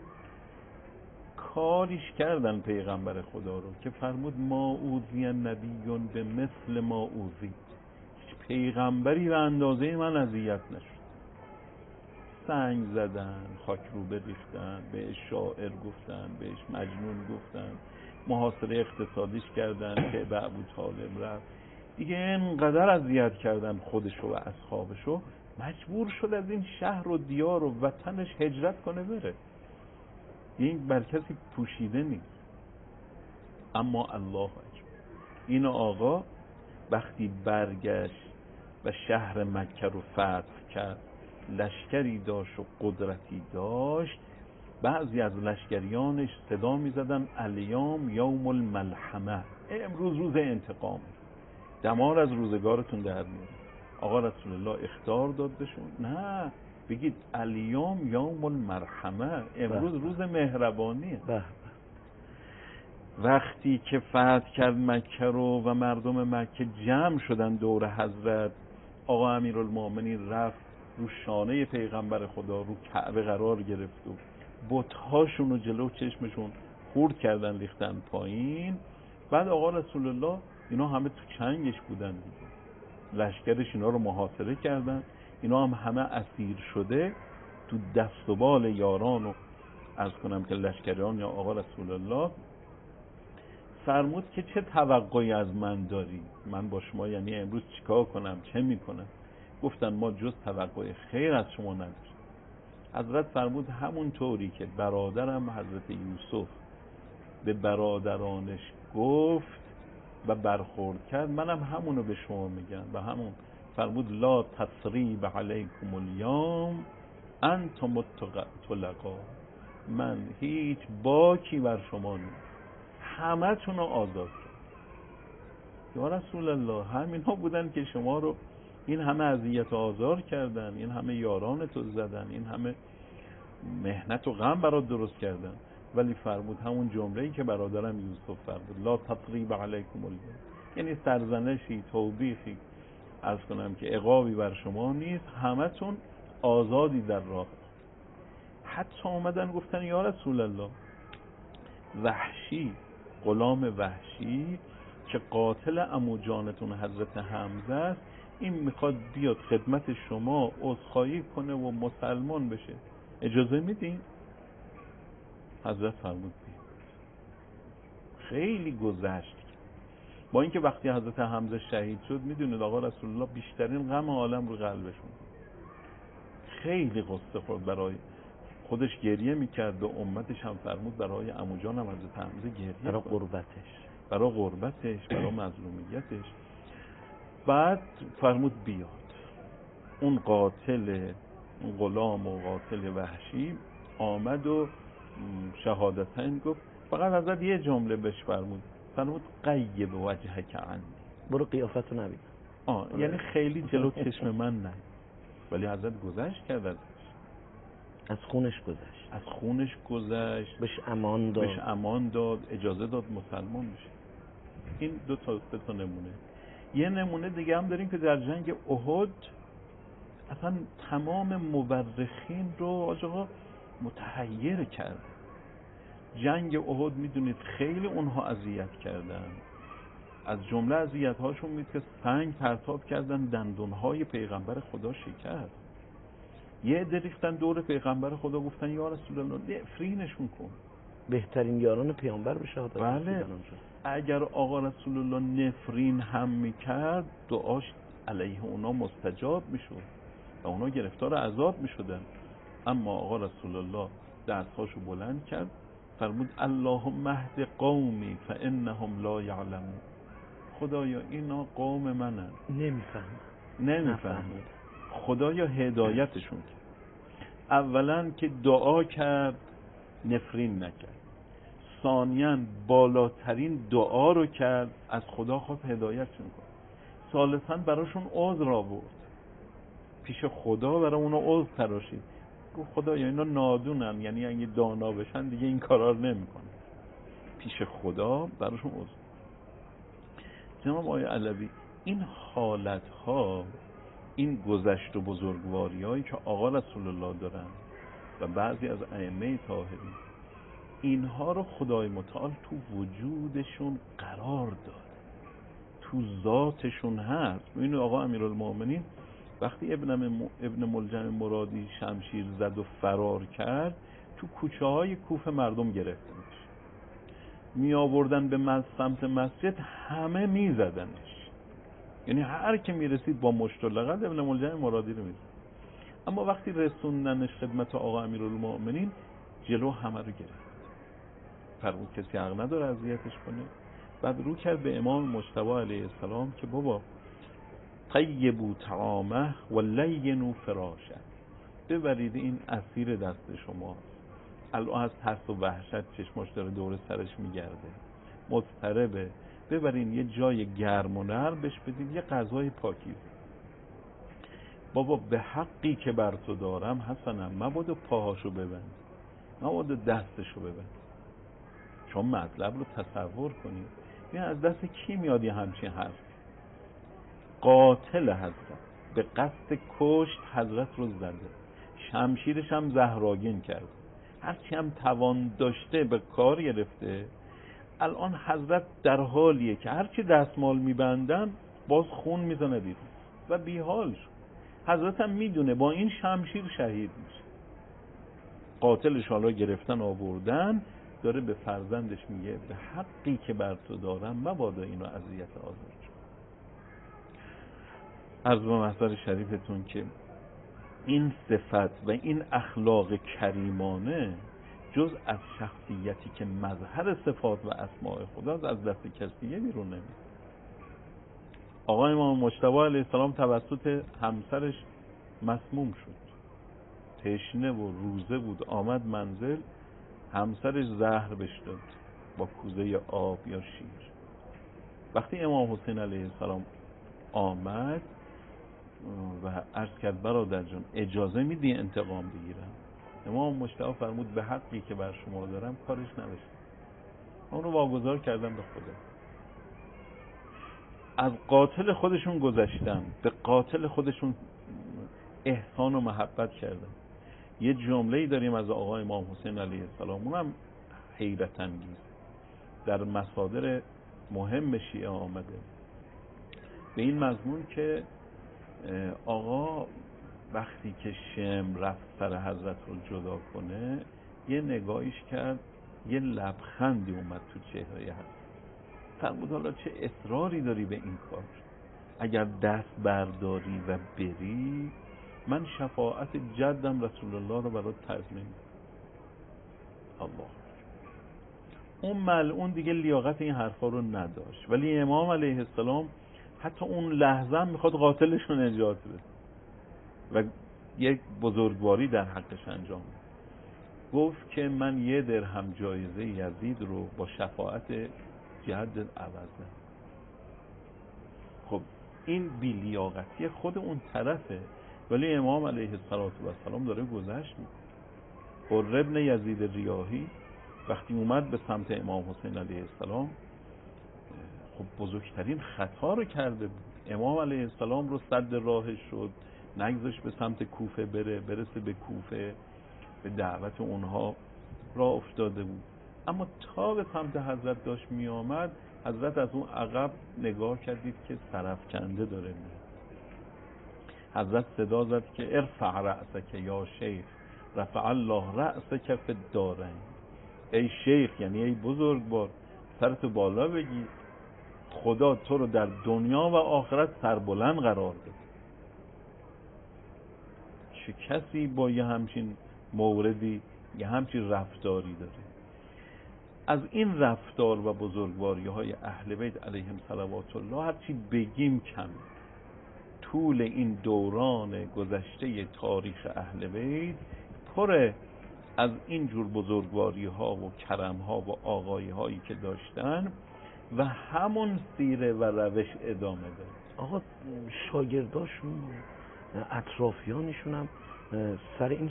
کاریش کردن پیغمبر خدا رو که فرمود ما اوذی نبیون به مثل ما اوذی، هیچ پیغمبری به اندازه من اذیت نشد. سنگ زدن، خاک رو بریختن، بهش شاعر گفتن، بهش مجنون گفتن، محاصره اقتصادیش کردن که به ابو طالب رفت دیگه. اینقدر اذیت کردن خودشو و اصحابشو، مجبور شد از این شهر و دیار و وطنش هجرت کنه بره. این بر کسی پوشیده نیست. اما الله اکبر، این آقا وقتی برگشت و شهر مکه رو فتح کرد، لشکری داشت و قدرتی داشت، بعضی از لشکریانش صدا می زدن الیوم یوم الملحمه، امروز روز انتقام، دمار از روزگارتون در میاد. آقا رسول الله اخطار داد بهشون، نه بگید الیوم یوم المرحمه، امروز روز مهربانیه. وقتی که فتح کرد مکه رو و مردم مکه جمع شدن دور حضرت، آقا امیرالمومنین رفت رو شانه پیغمبر خدا، رو کعبه قرار گرفت و بت‌هاشون رو جلو چشمشون خورد کردن، ریختن پایین. بعد آقا رسول الله، اینا همه تو چنگش بودن دیگه، لشکرش اینا رو محاصره کردن، اینا هم همه اسیر شده تو دست و بال یاران و عرض کنم که لشکریان یا آقا رسول الله. فرمود که چه توقعی از من داری؟ من با شما یعنی امروز چیکار کنم، چه میکنم؟ گفتن ما جز توقع خیر از شما نداریم. حضرت فرمود همون طوری که برادرم حضرت یوسف به برادرانش گفت و برخورد کرد، منم همونو به شما میگم. و همون فرمود لا تثریب علیکم الیوم انتم طلقا، من هیچ باکی بر شما نیست، همه تون رو آزاد کرد. یا رسول الله همین ها بودن که شما رو این همه اذیت و آزار کردن، این همه یاران تو زدن، این همه مهنت و غم برات درست کردن. ولی فرمود همون جمله‌ای که برادرم یوسف فرمود، لا تطریب علیکم اليوم، یعنی سرزنشی، توبیخی عرض کنم که عقابی بر شما نیست، همه تون آزادی در راه. حتی اومدن گفتن یا رسول الله وحشی، غلام وحشی که قاتل عمو جانتون حضرت حمزه است، این میخواد بیاد خدمت شما عذرخواهی کنه و مسلمان بشه، اجازه میدین؟ حضرت فرمود بیاد. خیلی گذشت، با اینکه وقتی حضرت حمزه شهید شد میدونید آقا رسول الله بیشترین غم عالم رو قلبشون، خیلی قصه خورد، برای خودش گریه میکرد و امتش هم فرمود برای عمو جانم حضرت حمزه گریه، برای غربتش، برای مظلومیتش. بعد فرمود بیاد. اون قاتل، اون غلام و قاتل وحشی آمد و شهادتین گفت، فقط حضرت یه جمله بهش فرمود قیب وجهک عنی، برو قیافتو نبین. یعنی خیلی جلو چشم من نه. ولی حضرت گذشت کرد ازش، از خونش گذشت، بهش امان داد، اجازه داد مسلمان بشه. این دو تا نمونه. یه نمونه دیگه هم داریم که در جنگ احد اصلا تمام مورخین رو آقا متحیر کرد. جنگ احد میدونید خیلی اونها اذیت کردن، از جمله اذیت هاشون میاد که سنگ پرتاب کردن، دندونهای پیغمبر خدا شکست. یه عده ریختن دور پیغمبر خدا، گفتن یا رسول الله نفرینشون کن. بهترین یاران پیامبر به شهادت بله، اگر آقا رسول الله نفرین هم میکرد دعاش علیه اونا مستجاب میشد و اونا گرفتار عذاب میشدن. اما آقا رسول الله دستهاشو بلند کرد، فرمود اللهم اهد قومی فانهم لا یعلمون، خدایا اینا قوم منن، نمیفهمن، خدایا هدایتشون کرد. اولا که دعا کرد نفرین نکرد، ثانیاً بالاترین دعا رو کرد، از خدا خواست هدایتشون کنه، ثالثاً براشون عذر آورد، پیش خدا برای اونا عذر تراشید، گفت خدایا اینا نادونن، یعنی اگه دانا بشن دیگه این کارا رو نمیکنن، پیش خدا براشون عذر. جناب آقای علوی، این حالتها، این گذشت و بزرگواری‌هایی که آقا رسول الله دارن و بعضی از ائمه طاهرین، اینها رو خدای متعال تو وجودشون قرار داد، تو ذاتشون هست. ببینید آقا امیرالمومنین وقتی ابن ملجم مرادی شمشیر زد و فرار کرد، تو کوچه های کوفه مردم گرفتنش، می آوردن به سمت مسجد، همه می زدنش، یعنی هر که می رسید با مشت و لغت ابن ملجم مرادی رو می زد. اما وقتی رسوندنش خدمت آقا امیرالمومنین، جلو همه رو گرفت، فرمود کسی حق نداره اذیتش کنه. بعد رو کرد به امام مجتبی علیه السلام که بابا طیبوا طعامه و لینوا فراشه، ببرید این اسیر دست شماست، الان از ترس و وحشت چشماش داره دور سرش میگرده، مضطربه، ببرین یه جای گرم و نرم بهش بدین، یه غذای پاکیزه. بابا به حقی که بر تو دارم حسنم، مبادا پاهاشو ببند، مبادا دستشو ببند. چون مطلب رو تصور کنید، این از دست کی میاد یه همچین حرف؟ قاتل حضرت به قصد کشت حضرت رو زده، شمشیرش هم زهراگین کرد، هرچی هم توان داشته به کار گرفته. الان حضرت در حالیه که هرچی دستمال میبندن باز خون میزنه بیرون و بیحال شد. حضرت هم میدونه با این شمشیر شهید میشه. قاتلش حالا گرفتن آوردن، داره به فرزندش میگه به حقی که بر تو دارم مبادا اینو اذیت آزار شد. عرض به محضر شریفتون که این صفت و این اخلاق کریمانه جز از شخصیتی که مظهر صفات و اسماء خداست از دست کسی بیرون نمیاد. آقا امام مجتبی علیه السلام توسط همسرش مسموم شد، تشنه و روزه بود، آمد منزل، همسرش زهر بهش داد با کوزه آب یا شیر. وقتی امام حسین علیه السلام آمد و عرض کرد برادر جان اجازه میدی انتقام بگیرم؟ امام مجتبی فرمود به حقی که بر شما دارم کارش نبشه، اون رو واگذار کردم به خدا. از قاتل خودشون گذشتن، به قاتل خودشون احسان و محبت کردن. یه جمله‌ای داریم از آقای امام حسین علیه السلام، اونم حیرت انگیز در مصادر مهم شیعه آمده به این مضمون که آقا وقتی که شم رفت سر حضرت رو جدا کنه یه نگاهیش کرد، یه لبخندی اومد تو چهره حضرت. فرمود حالا چه اصراری داری به این کار؟ اگر دست برداری و بری من شفاعت جدم رسول الله رو برات تضمین. الله، اون ملعون دیگه لیاقت این حرفا رو نداشت، ولی امام علیه السلام حتی اون لحظه میخواد قاتلش رو نجات بده و یک بزرگواری در حقش انجام بده. گفت که من 1 درهم جایزه یزید رو با شفاعت جد عوضه. خب این بی‌لیاقتی خود اون طرفه، ولی امام علیه السلام داره گذشت میکنه. حر ابن یزید ریاحی وقتی اومد به سمت امام حسین علیه السلام خب بزرگترین خطا رو کرده بود. امام علیه السلام رو صد راهش شد، نگذاشت به سمت کوفه برسه به کوفه، به دعوت اونها راه افتاده بود. اما تا به سمت حضرت داشت می آمد، حضرت از اون عقب نگاه کردید که سرفکنده داره میاد. حضرت صدا زد که ارفع رأسک یا شیخ رفع الله رأسک فی الدارین. ای شیخ، یعنی ای بزرگوار، سرتو بالا بگی، خدا تو رو در دنیا و آخرت سربلند قرار بده. چه کسی با یه همچین موردی یه همچین رفتاری داره؟ از این رفتار و بزرگواری های اهل بیت علیهم صلوات الله هرچی بگیم کم. طول این دوران گذشته تاریخ اهل بیت پر از این جور بزرگواری ها و کرم ها و آقایی هایی که داشتن و همون سیره و روش ادامه داد. آقا شاگرداشون اطرافیانشون هم سر این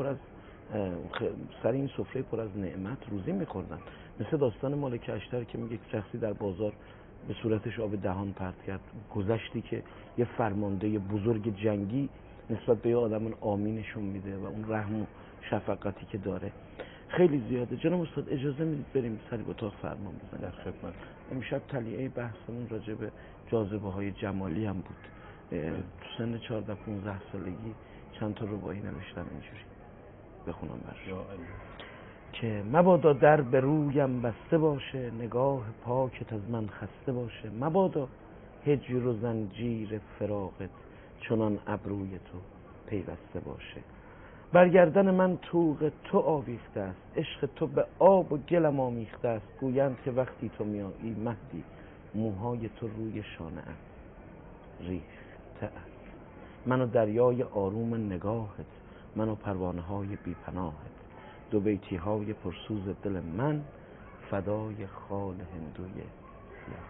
سفره پر از نعمت روزی میخوردن. مثل داستان مالک اشتر که میگه شخصی در بازار به صورتش آب دهان پرت کرد، گذشتی که یه فرمانده بزرگ جنگی نسبت به یه آدم آمینشون میده و اون رحم و شفقتی که داره خیلی زیاده. جناب استاد اجازه میدید بریم سری به اتاق فرمان بزنیم؟ در خدمت. امشب تلیعه بحثمون راجع به جاذبه های جمالی هم بود. تو سن 14-15 سالگی چند تا رباعی نوشتم اینجوری بخونم برشون که مبادا در به رویم بسته باشه، نگاه پاکت از من خسته باشه، مبادا هجر و زنجیر فراقت چنان ابروی تو پیوسته باشه. برگردن من طوق تو آویخته است، عشق تو به آب و گلم آمیخته است. گویند که وقتی تو میایی مهدی موهای تو روی شانه است ریخته است. من و دریای آروم نگاهت، من و پروانه های بی پناهت، دو بیتی های پرسوز دل من فدای خال هندوی سیاه.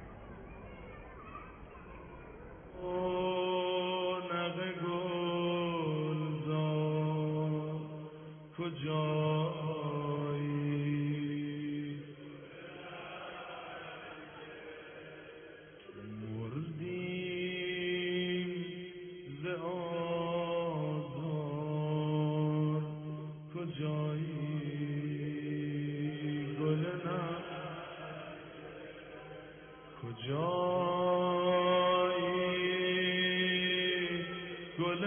نغه گلزار کجایی، مردیم ز آزار کجایی، گل نه کجایی، گل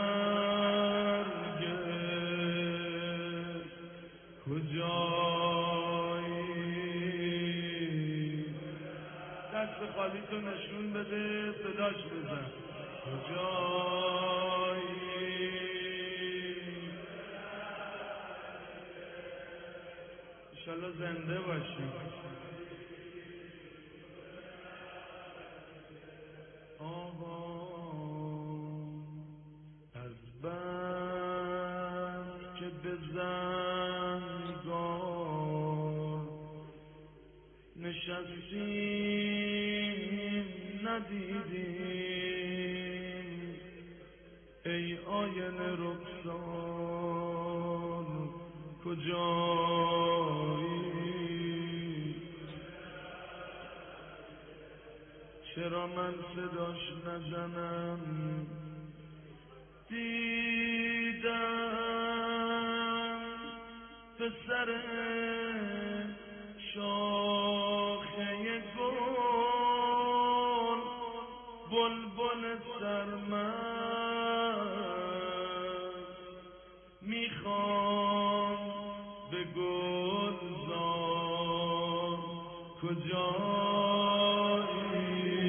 نرگس کجایی. دست خالی تو نشون بده، صداش بزن. کجایی، انشالله زنده باشیم. از بس که بزن انگار نشستیم ندیدیم ای آینه رخسار کجایی چرا من صداش نزنم دیدم پسر شاخه گل بلبل سرمست میخوام به گلزار کجایی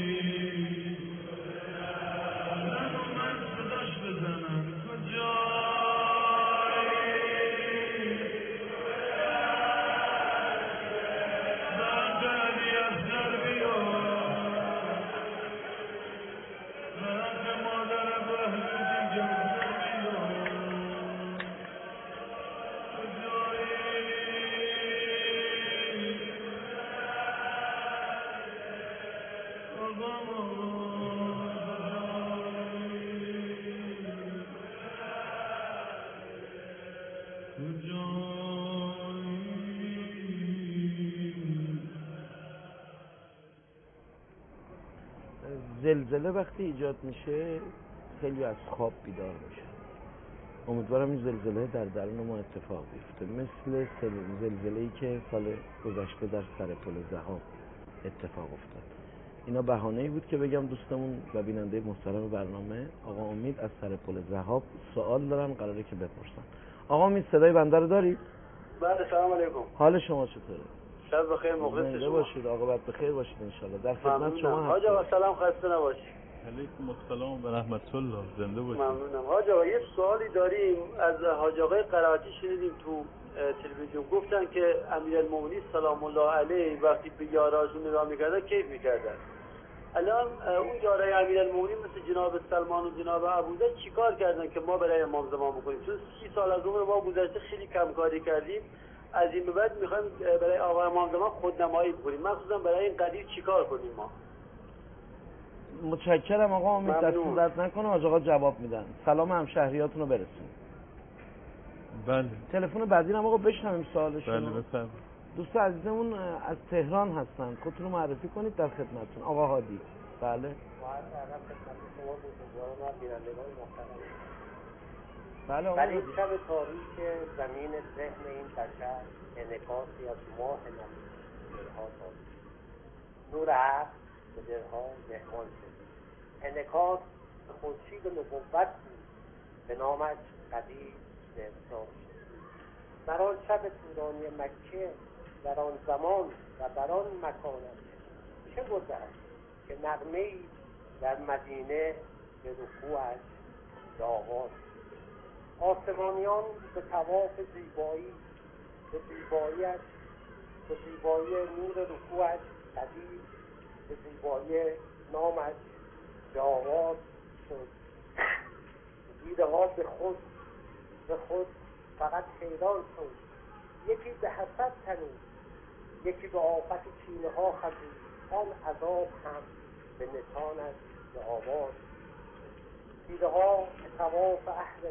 زنو من صداش بزنم کجایی زن علی اصغر بیا زن مادر بهرجی جزه بیا زلزله وقتی ایجاد میشه خیلی از خواب بیدار میشه. امیدوارم این زلزله در درون ما اتفاق بیفته، مثل زلزله‌ای که سال گذشته در سر پل ذهاب اتفاق افتاد. اینا بهانه‌ای بود که بگم دوستمون و بیننده محترم برنامه آقا امید از سر پل ذهاب سوال دارن، قراره که بپرسن. آقا امید صدای بنده رو داری؟ بله سلام علیکم. حال شما چطوره؟ شب بخیر، مخلص شما باشید، عاقبت بخیر باشید ان شاء الله. در خدمت شما هستم. حاج آقا سلام، خسته نباشید. علیکم السلام و رحمت الله، زنده باشید. ممنونم. حاج آقا یه سوالی داریم از حاج آقای قرائتی، شنیدیم تو تلویزیون گفتن که امیرالمومنین سلام الله علیه وقتی به یاراشون نگاه می‌کردن کیف می‌کردن. الان اون یارای امیرالمومنین مثل جناب سلمان و جناب ابوذر چیکار کردن که ما برای امام زمان بکنیم؟ چون 30 سال از عمر ما گذشته خیلی کمکاری کردیم، از این به بعد میخوایم برای آقا امام زمان خودنمایی بکنیم، مخصوصا برای این قدیر چیکار کنیم ما؟ متشکرم آقا امید، دستتون درد نکنه. حاج آقا جواب میدن. سلام همشهریاتون رو برسون. بله. تلفن بعدی هم آقا بشنویم سوالشون. بله بفرمایید. دوست عزیزمون از تهران هستن، خودتون رو معرفی کنید در خدمتتون. آقا هادی. بله. بله آقا. در این شب تاریک زمین ذهن این بشر انعکاسی از ماه نمود دلها داد، نور عقل به دلها مهمان شد، انعکاس خورشید نبوت بود، به نامش قدیر نهضان شد. در آن شب طولانی مکه، در آن زمان و در آن مکانش چه گذشت که نغمه‌ای در مدینه به رکوعش آواز. آسمانیان به طواف زیبایی، به زیباییش، به زیبایی نور رکوعش قدیر، به زیبایی نامش به آواز شد. دیده ها به خود فقط حیران شد. یکی به حسد تنید، یکی به آفت کینه ها خزید، آن عذاب هم به نشانش به آواز. دیده ها به طواف اهل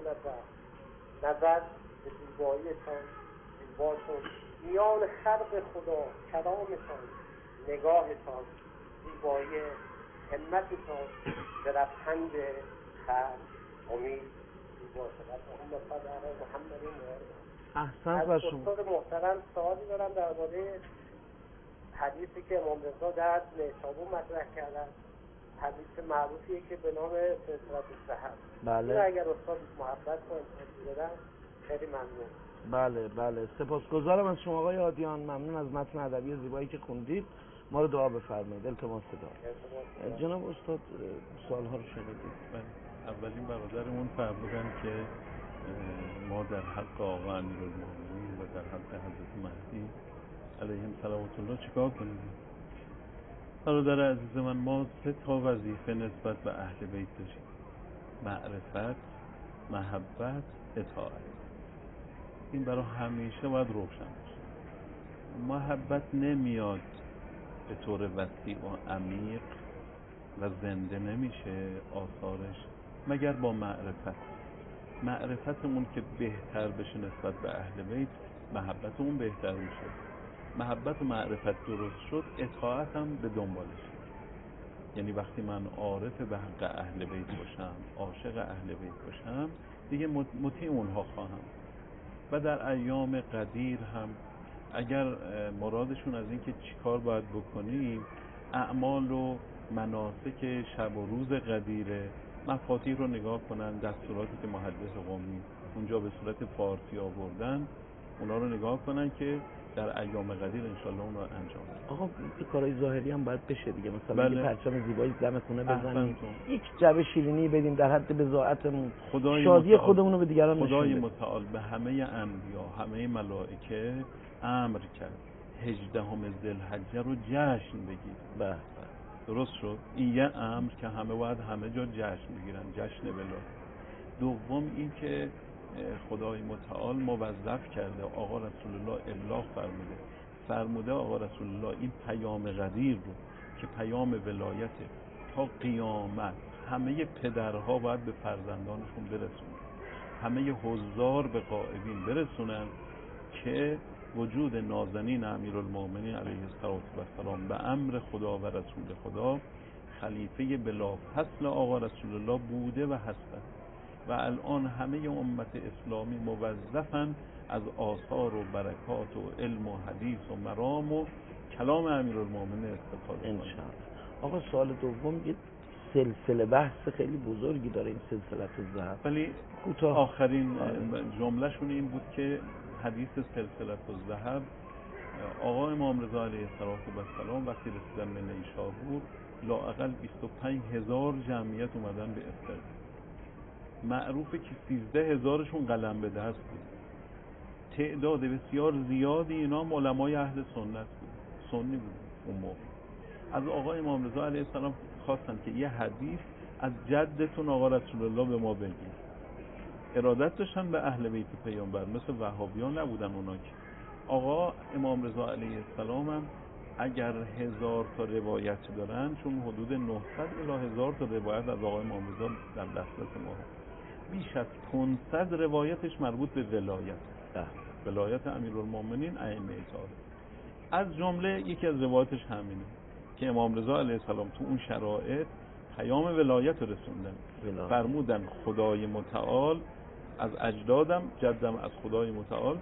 نظر به زیباییشان زیبا شد. میان خلق خدا کلامشان، نگاهشان، زیبایی همتشان، به لبخند خلق امید زیبا شد. اللهم صل علی محمد و آله. احسنت و شما. از استاد محترم سوالی دارم درباره حدیثی که امام رضا در نیشابور مطرح کردن، حدیث معروفیه که به نام سلسله الصحف. بله. اگر استاد محبت کنید بدن خیلی ممنون. بله سپاسگزارم از شما آقای هادیان، ممنون از متن ادبی زیبایی که خوندید. ما رو دعا بفرمایید. التماس دارم. جناب استاد سوال‌ها رو شنیدید. اولین برادرمون فرمودن که ما در حق آقا امیرالمومنین و در حق حضرت مهدی علیهم صلوات الله چیکار کنیم؟ برادر عزیز من، ما 3 وظیفه نسبت به اهل بیت داریم: معرفت، محبت، اطاعت. این برای همیشه باید روشن باشه. محبت نمیاد به طور وسیع و عمیق و زنده نمیشه آثارش مگر با معرفتمون که بهتر بشه نسبت به اهل بیت، محبتمون بهتر میشه. محبت و معرفت درست شد، اطاعت هم به دنبالش. یعنی وقتی من عارف به حق اهل بیت باشم، عاشق اهل بیت باشم، دیگه مطیع اونها خواهم. و در ایام قدیر هم اگر مرادشون از این که چیکار باید بکنیم، اعمال و مناسک شب و روز قدیره، مفاتیح رو نگاه کنن، دستوراتی که محدث قومی اونجا به صورت فارسی آوردن، اونا رو نگاه کنن که در ایام قدیر انشالله اون رو انجام بدن. آقا این کارهای ظاهری هم باید بشه دیگه، مثلا بله. یه پرچم زیبایی دم خونه بزنیم، یک جعبه شیرینی بدیم در حد بضاعتمون، شادی خودمون رو به دیگران نشون بدیم. خدای متعال به همه انبیا، همه ملائکه امر کرد 18 ذوالحجه رو جشن بگیرید. بله درست شد. این یه امر که همه باید همه جا جشن بگیرن، جشن ولایت. دوم این که خدای متعال موظف کرده، آقا رسول الله ابلاغ فرموده آقا رسول الله این پیام قدیر رو که پیام ولایته تا قیامت همه پدرها باید به فرزندانشون برسونن، همه حضار به غائبین برسونن که وجود نازنین امیرالمومنین علیه السلام به امر خدا و رسول خدا خلیفه بلافصل آقا رسول الله بوده و هستند و الان همه امت اسلامی موظفن از آثار و برکات و علم و حدیث و مرام و کلام امیرالمومنین استفاده کنند. انشاءالله. آقا سوال دوم، یه سلسله بحث خیلی بزرگی داره این سلسله الذهب، ولی کوتاه آخرین جملهشون این بود که حدیث سلسله الذهب آقا امام رضا علیه السلام وقتی رسیدن به نیشابور لااقل 25,000 جمعیت اومدن به استقبال. معروفه که 13,000شون قلم به دست بود. تعداد بسیار زیادی اینا علمای اهل سنت بود، سنی بود اون موقع. از آقا امام رضا علیه السلام خواستن که یه حدیث از جدتون آقا رسول الله به ما بگید. ارادت داشتن به اهل بیت پیامبر، مثل وهابیان نبودن اونا که. آقا امام رضا علیه السلام هم اگر 1000 تا روایت دارن، چون حدود 900 الی 1000 تا روایت از آقا امام رضا در دسترس ما هست، بیش از 500 روایتش مربوط به ولایت امیرالمومنین ائمه تاریخ. از جمله یکی از روایتش همینه که امام رضا علیه السلام تو اون شرایط پیام ولایت رسوندن. فرمودن خدای متعال از اجدادم، جدم از خدای متعال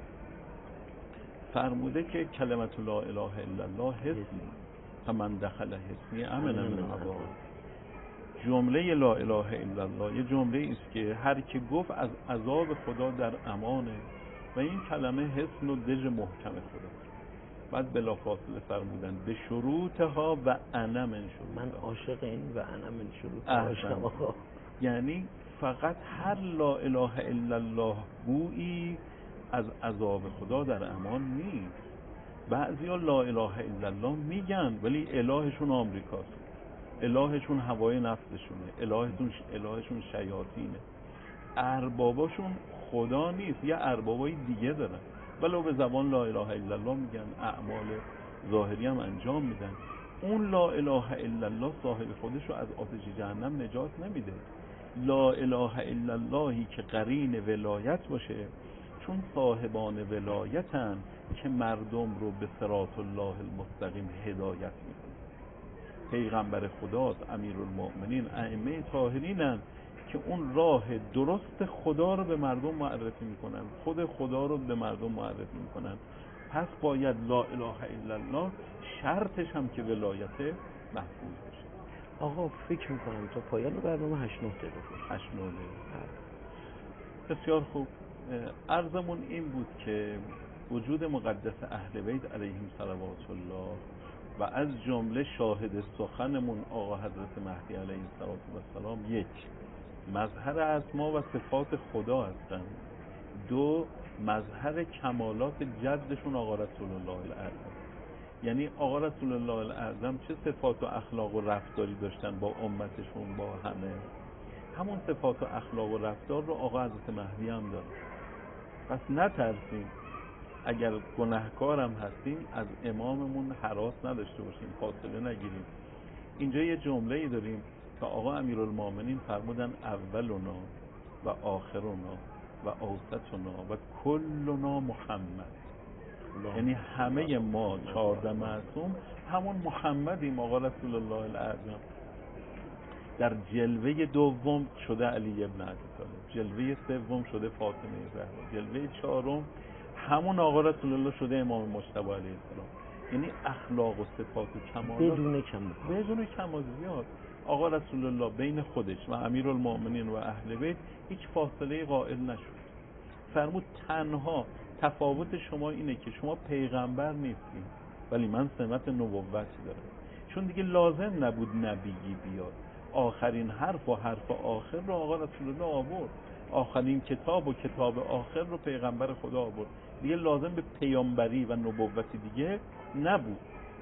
فرموده که کلمت لا اله الا الله حسن فمن دخل حسنی امن من عذاب. جمله لا اله الا الله یه جمله است که هر کی گفت از عذاب خدا در امانه و این کلمه حسن و دژ محکم خداست. بعد بلافاصله فرمودن به شروطها و انا من شروط. من عاشق این و انا من شروط. یعنی فقط هر لا اله الا الله گویی از عذاب خدا در امان نیست. بعضیا لا اله الا الله میگن ولی الهشون آمریکاست، الهشون هوای نفسشونه، الهشون شیاطینه، ارباباشون خدا نیست، یه اربابای دیگه دارن ولو به زبان لا اله الا الله میگن، اعمال ظاهری هم انجام میدن. اون لا اله الا الله صاحب خودشو از آتش جهنم نجات نمیده. لا اله الا اللهی که قرین ولایت باشه، چون صاحبان ولایتن که مردم رو به صراط الله المستقیم هدایت میکنن. پیغمبر خداست، امیرالمؤمنین، ائمه طاهرینن که اون راه درست خدا رو به مردم معرفی میکنن، خود خدا رو به مردم معرفی میکنن. پس باید لا اله الا الله شرطش هم که ولایت محفوظ بشه. آقا فکر میکنم تا پایان برنامه 8-9 دقیقه. 8-9 بسیار خوب. عرضمون این بود که وجود مقدس اهل بیت علیهم صلوات الله و از جمله شاهد سخنمون آقا حضرت مهدی علیه السلام، یک، مظهر اسما و صفات خدا هستند. دو، مظهر کمالات جدشون آقا رسول الله الاعظم. یعنی آقا رسول الله الاعظم چه صفات و اخلاق و رفتاری داشتن با امتشون، با همه، همون صفات و اخلاق و رفتار رو آقا حضرت مهدی هم داره. پس نترسیم اگر گناهکارم هستیم از اماممون هراس نداشته باشیم، فاصله نگیریم. اینجا یه جمله‌ای داریم که آقا امیرالمومنین فرمودن اولنا و آخرنا و اوسطنا و کلنا محمد، یعنی همه ما 14 معصوم همون محمدیم. آقا رسول الله الاعظم در جلوه دوم شده علی ابن ابی طالب، جلوه سوم شده فاطمه زهرا، جلوه چهارم همون آقا رسول الله شده امام مجتبی علیه السلام. یعنی اخلاق و صفات و کمالات بدون کم و زیاد. آقا رسول الله بین خودش و امیرالمومنین و اهل بیت هیچ فاصله قائل نشد. فرمود تنها تفاوت شما اینه که شما پیغمبر نیستین ولی من سمت نبوت دارم، چون دیگه لازم نبود نبیی بیاد. آخرین حرف و حرف آخر رو آقا رسول الله آورد، آخرین کتاب و کتاب آخر رو پیغمبر خدا آورد، دیگه لازم به پیامبری و نبوتی دیگه نبود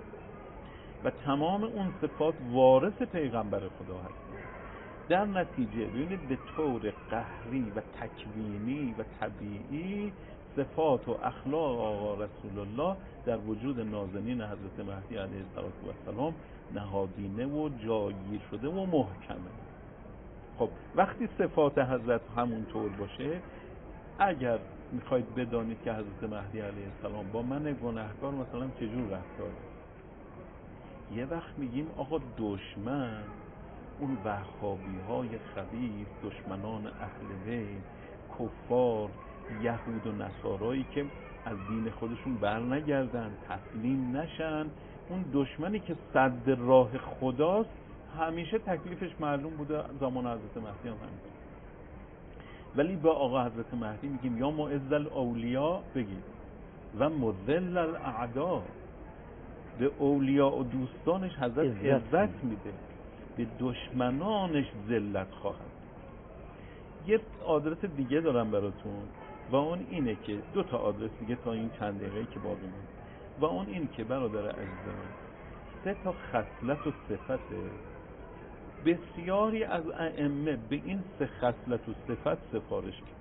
و تمام اون صفات وارث پیغمبر خدا هست. در نتیجه ببینید به طور قهری و تکوینی و طبیعی صفات و اخلاق آقا رسول الله در وجود نازنین حضرت مهدی علیه السلام نهادینه و جایگیر شده و محکمه. خب وقتی صفات حضرت همونطور باشه، اگر میخواید بدانید که حضرت مهدی علیه السلام با من گناهکار مثلا چجور رفتار، یه وقت میگیم آقا دشمن، اون وهابی های خبیث، دشمنان اهل بیت، کفار، یهود و نصارایی که از دین خودشون بر نگردن، تسلیم نشن، اون دشمنی که صد راه خداست، همیشه تکلیفش معلوم بوده زمان حضرت مهدی هم همین. ولی با آقا حضرت مهدی میگیم یا معز الاولیاء بگید و مذل الاعداء، به اولیاء و دوستانش حضرت عزت میده، به دشمنانش ذلت خواهد. یه آدرس دیگه دارم براتون و اون اینه که 2 تا آدرس دیگه تا این چند دقیقه‌ای که باقی مونده، و اون اینه که برادر عزیز من 3 تا خصلت و صفت بسیاری از ائمه به این 3 خصلت و صفت سفارش کرد.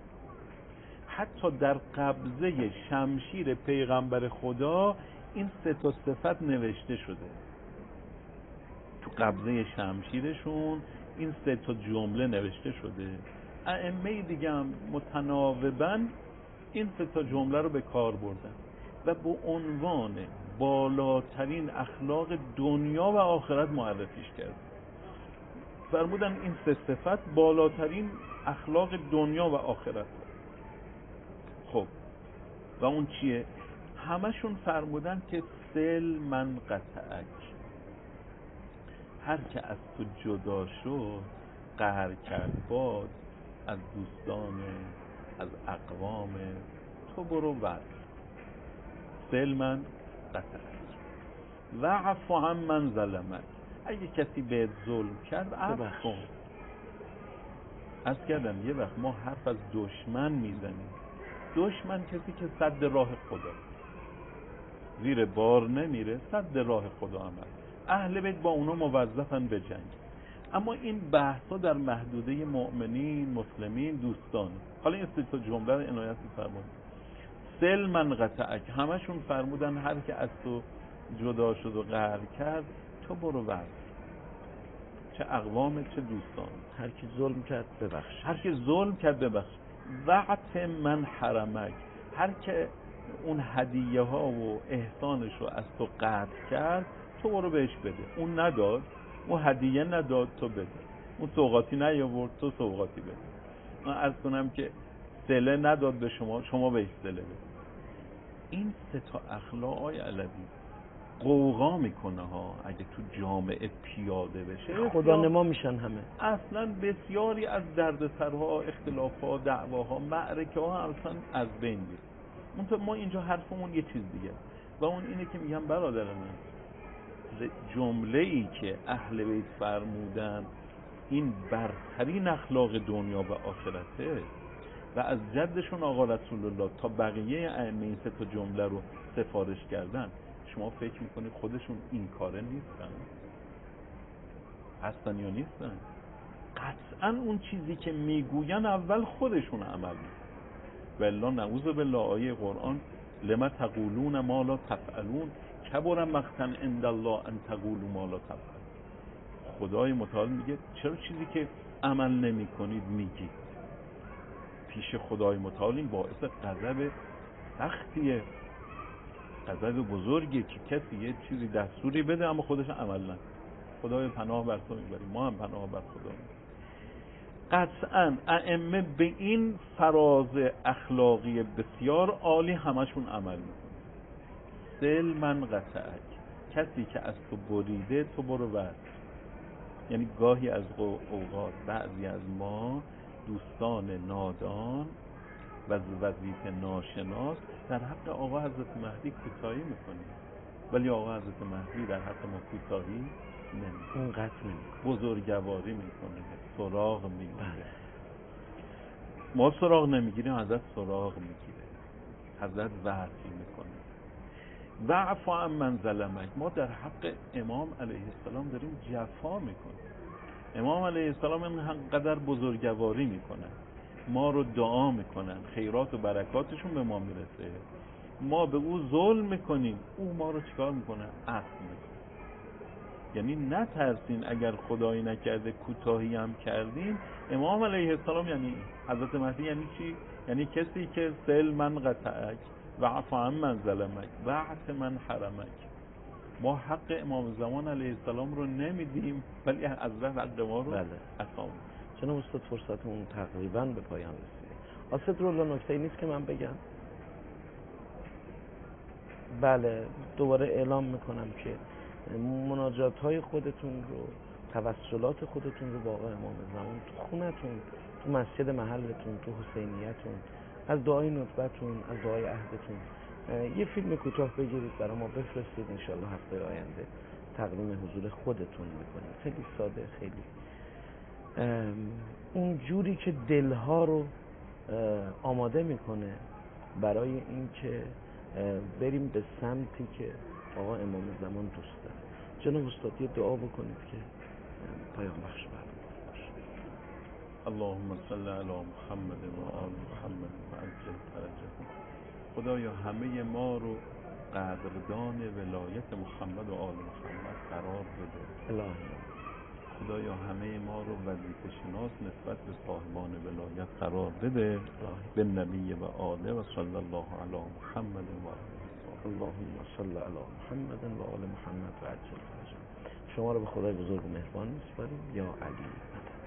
حتی در قبضه شمشیر پیغمبر خدا این 3 تا صفت نوشته شده، تو قبضه شمشیرشون این 3 تا جمله نوشته شده. ائمه دیگه هم متناوباً این 3 تا جمله رو به کار بردن و به عنوان بالاترین اخلاق دنیا و آخرت معرفیش کرد. فرمودن این 3 صفت بالاترین اخلاق دنیا و آخرت. خب و اون چیه؟ همشون فرمودن که سل من قطعک، هر که از تو جدا شد قهر کرد باد، از دوستان، از اقوام، تو برو ور. سل من قطعک و عفو عن من ظلمک، اگه کسی بهت ظلم کرد عفو کن. از کردم یه وقت ما حرف از دشمن میزنیم، دشمن کسی که صد راه خدا، زیر بار نمیره، صد راه خدا عمل. اهل بیت با اونا موظفن به جنگ، اما این بحثا در محدوده مؤمنین، مسلمین، دوستان. حالا این 3 تا جمله رو عنایت فرمودن. سل من قطعک، همشون فرمودن هر که از تو جدا شد و قهر کرد تو برو ور، چه اقوام چه دوستان. هر کی ظلم کرد ببخش، هر کی ظلم کرد ببخش. وقت من حرمک، هر که اون هدیه ها و احسانش رو از تو قطع کرد تو برو بهش بده. اون نداد، اون هدیه نداد، تو بده. اون سوغاتی نیاورد، تو سوغاتی بده. من عرض کنم که سله نداد به شما، شما بهش سله بده. این 3 تا اخلاق های علوی قوقا میکنه ها، اگه تو جامعه پیاده بشه خدا نما میشن همه. اصلا بسیاری از دردسرها، اختلافها، دعواها، معرکه ها اصلا از بین میره. ما اینجا حرفمون یه چیز دیگه و اون اینه که میگم برادر من، جمله ای که اهل بیت فرمودن این برترین اخلاق دنیا و آخرته و از جدشون آقا رسول الله تا بقیه ائمه این 3 تا جمله رو سفارش کردن، شما فکر میکنید خودشون این کاره نیستن؟ هستن یا نیستن؟ قطعا اون چیزی که میگوین اول خودشون عمل میکنن. والا نعوذ بالله آیه قرآن لما تقولون ما لا تفعلون کبر مقتا عند الله ان تقولوا ما لا تفعلون. خدای متعال میگه چرا چیزی که عمل نمی کنید میگید؟ پیش خدای متعال این باعث غضب سختیه، غضب بزرگیه که کسی یه چیزی دستوری بده اما خودش عمل نکنه. خدای پناه بر تو میبریم، ما هم پناه بر خدا میبریم. قطعاً ائمه به این فراز اخلاقی بسیار عالی همشون عمل میکنه. سل من قطعک، کسی که از تو بریده تو برو ورد. یعنی گاهی از اوقات بعضی از ما دوستان نادان و وظیفه ناشناس در حق آقا حضرت مهدی کوتاهی میکنیم، ولی آقا حضرت مهدی در حق ما کوتاهی نمیکنه، اونقدر نمیکنه، بزرگواری میکنه، سراغ میگیره. ما سراغ نمیگیریم، حضرت سراغ میگیره، حضرت وعظ میکنه. واعف عن من ظلمک. ما در حق امام علیه السلام داریم جفا میکنیم. امام علیه السلام اینقدر بزرگواری میکنن، ما رو دعا میکنن، خیرات و برکاتشون به ما میرسه، ما به او ظلم میکنیم، او ما رو چیکار میکنه؟ عفو میکنه. یعنی نترسین اگر خدایی نکرده کوتاهی هم کردیم. امام علیه السلام یعنی حضرت مهدی یعنی چی؟ یعنی کسی که سل من قطعک و عفو عن من ظلمک و عت من حرمک. ما حق امام زمان علیه السلام رو نمیدیم ولی حضرت حق ما رو عطا. چون استاد فرصتمون تقریبا به پایان رسیده. اسدالله نکته نیست که من بگم؟ بله، دوباره اعلام میکنم که مناجات های خودتون رو، توسلات خودتون رو با آقا امام زمان تو خونتون، تو مسجد محلتون، تو حسینیتون، از دعای ندبتون، از دعای عهدتون یه فیلم کوتاه بگیرید برای ما بفرستید. انشالله هفته آینده تقدیم حضور خودتون میکنیم. خیلی ساده، خیلی اون جوری که دلها رو آماده میکنه برای این که بریم به سمتی که آقا امام زمان دوست داره. جناب استاد یه دعا بکنید که پایان بخش برنامه باشه. اللهم صل علی محمد و آل محمد و عجل فرجهم. خدایا همه ما رو قدردان ولایت محمد و آل محمد قرار بده. الهی خدایا همه ما رو وظیفه شناس نسبت به صاحبان ولایت قرار بده. به نبی و آله و صلی الله علی محمد و آله. اللهم صل علی محمد و آل محمد و عجل فرجهم. شما رو به خدای بزرگ و مهربان میسپاریم. یا علی مدد.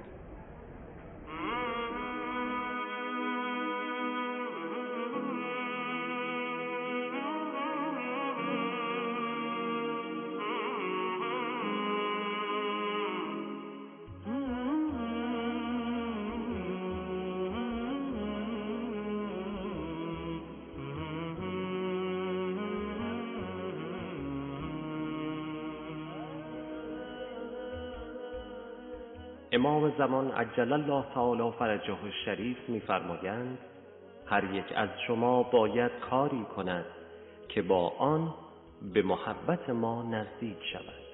امام زمان عجل الله تعالی فرجه الشریف می‌فرمایند هر یک از شما باید کاری کند که با آن به محبت ما نزدیک شود.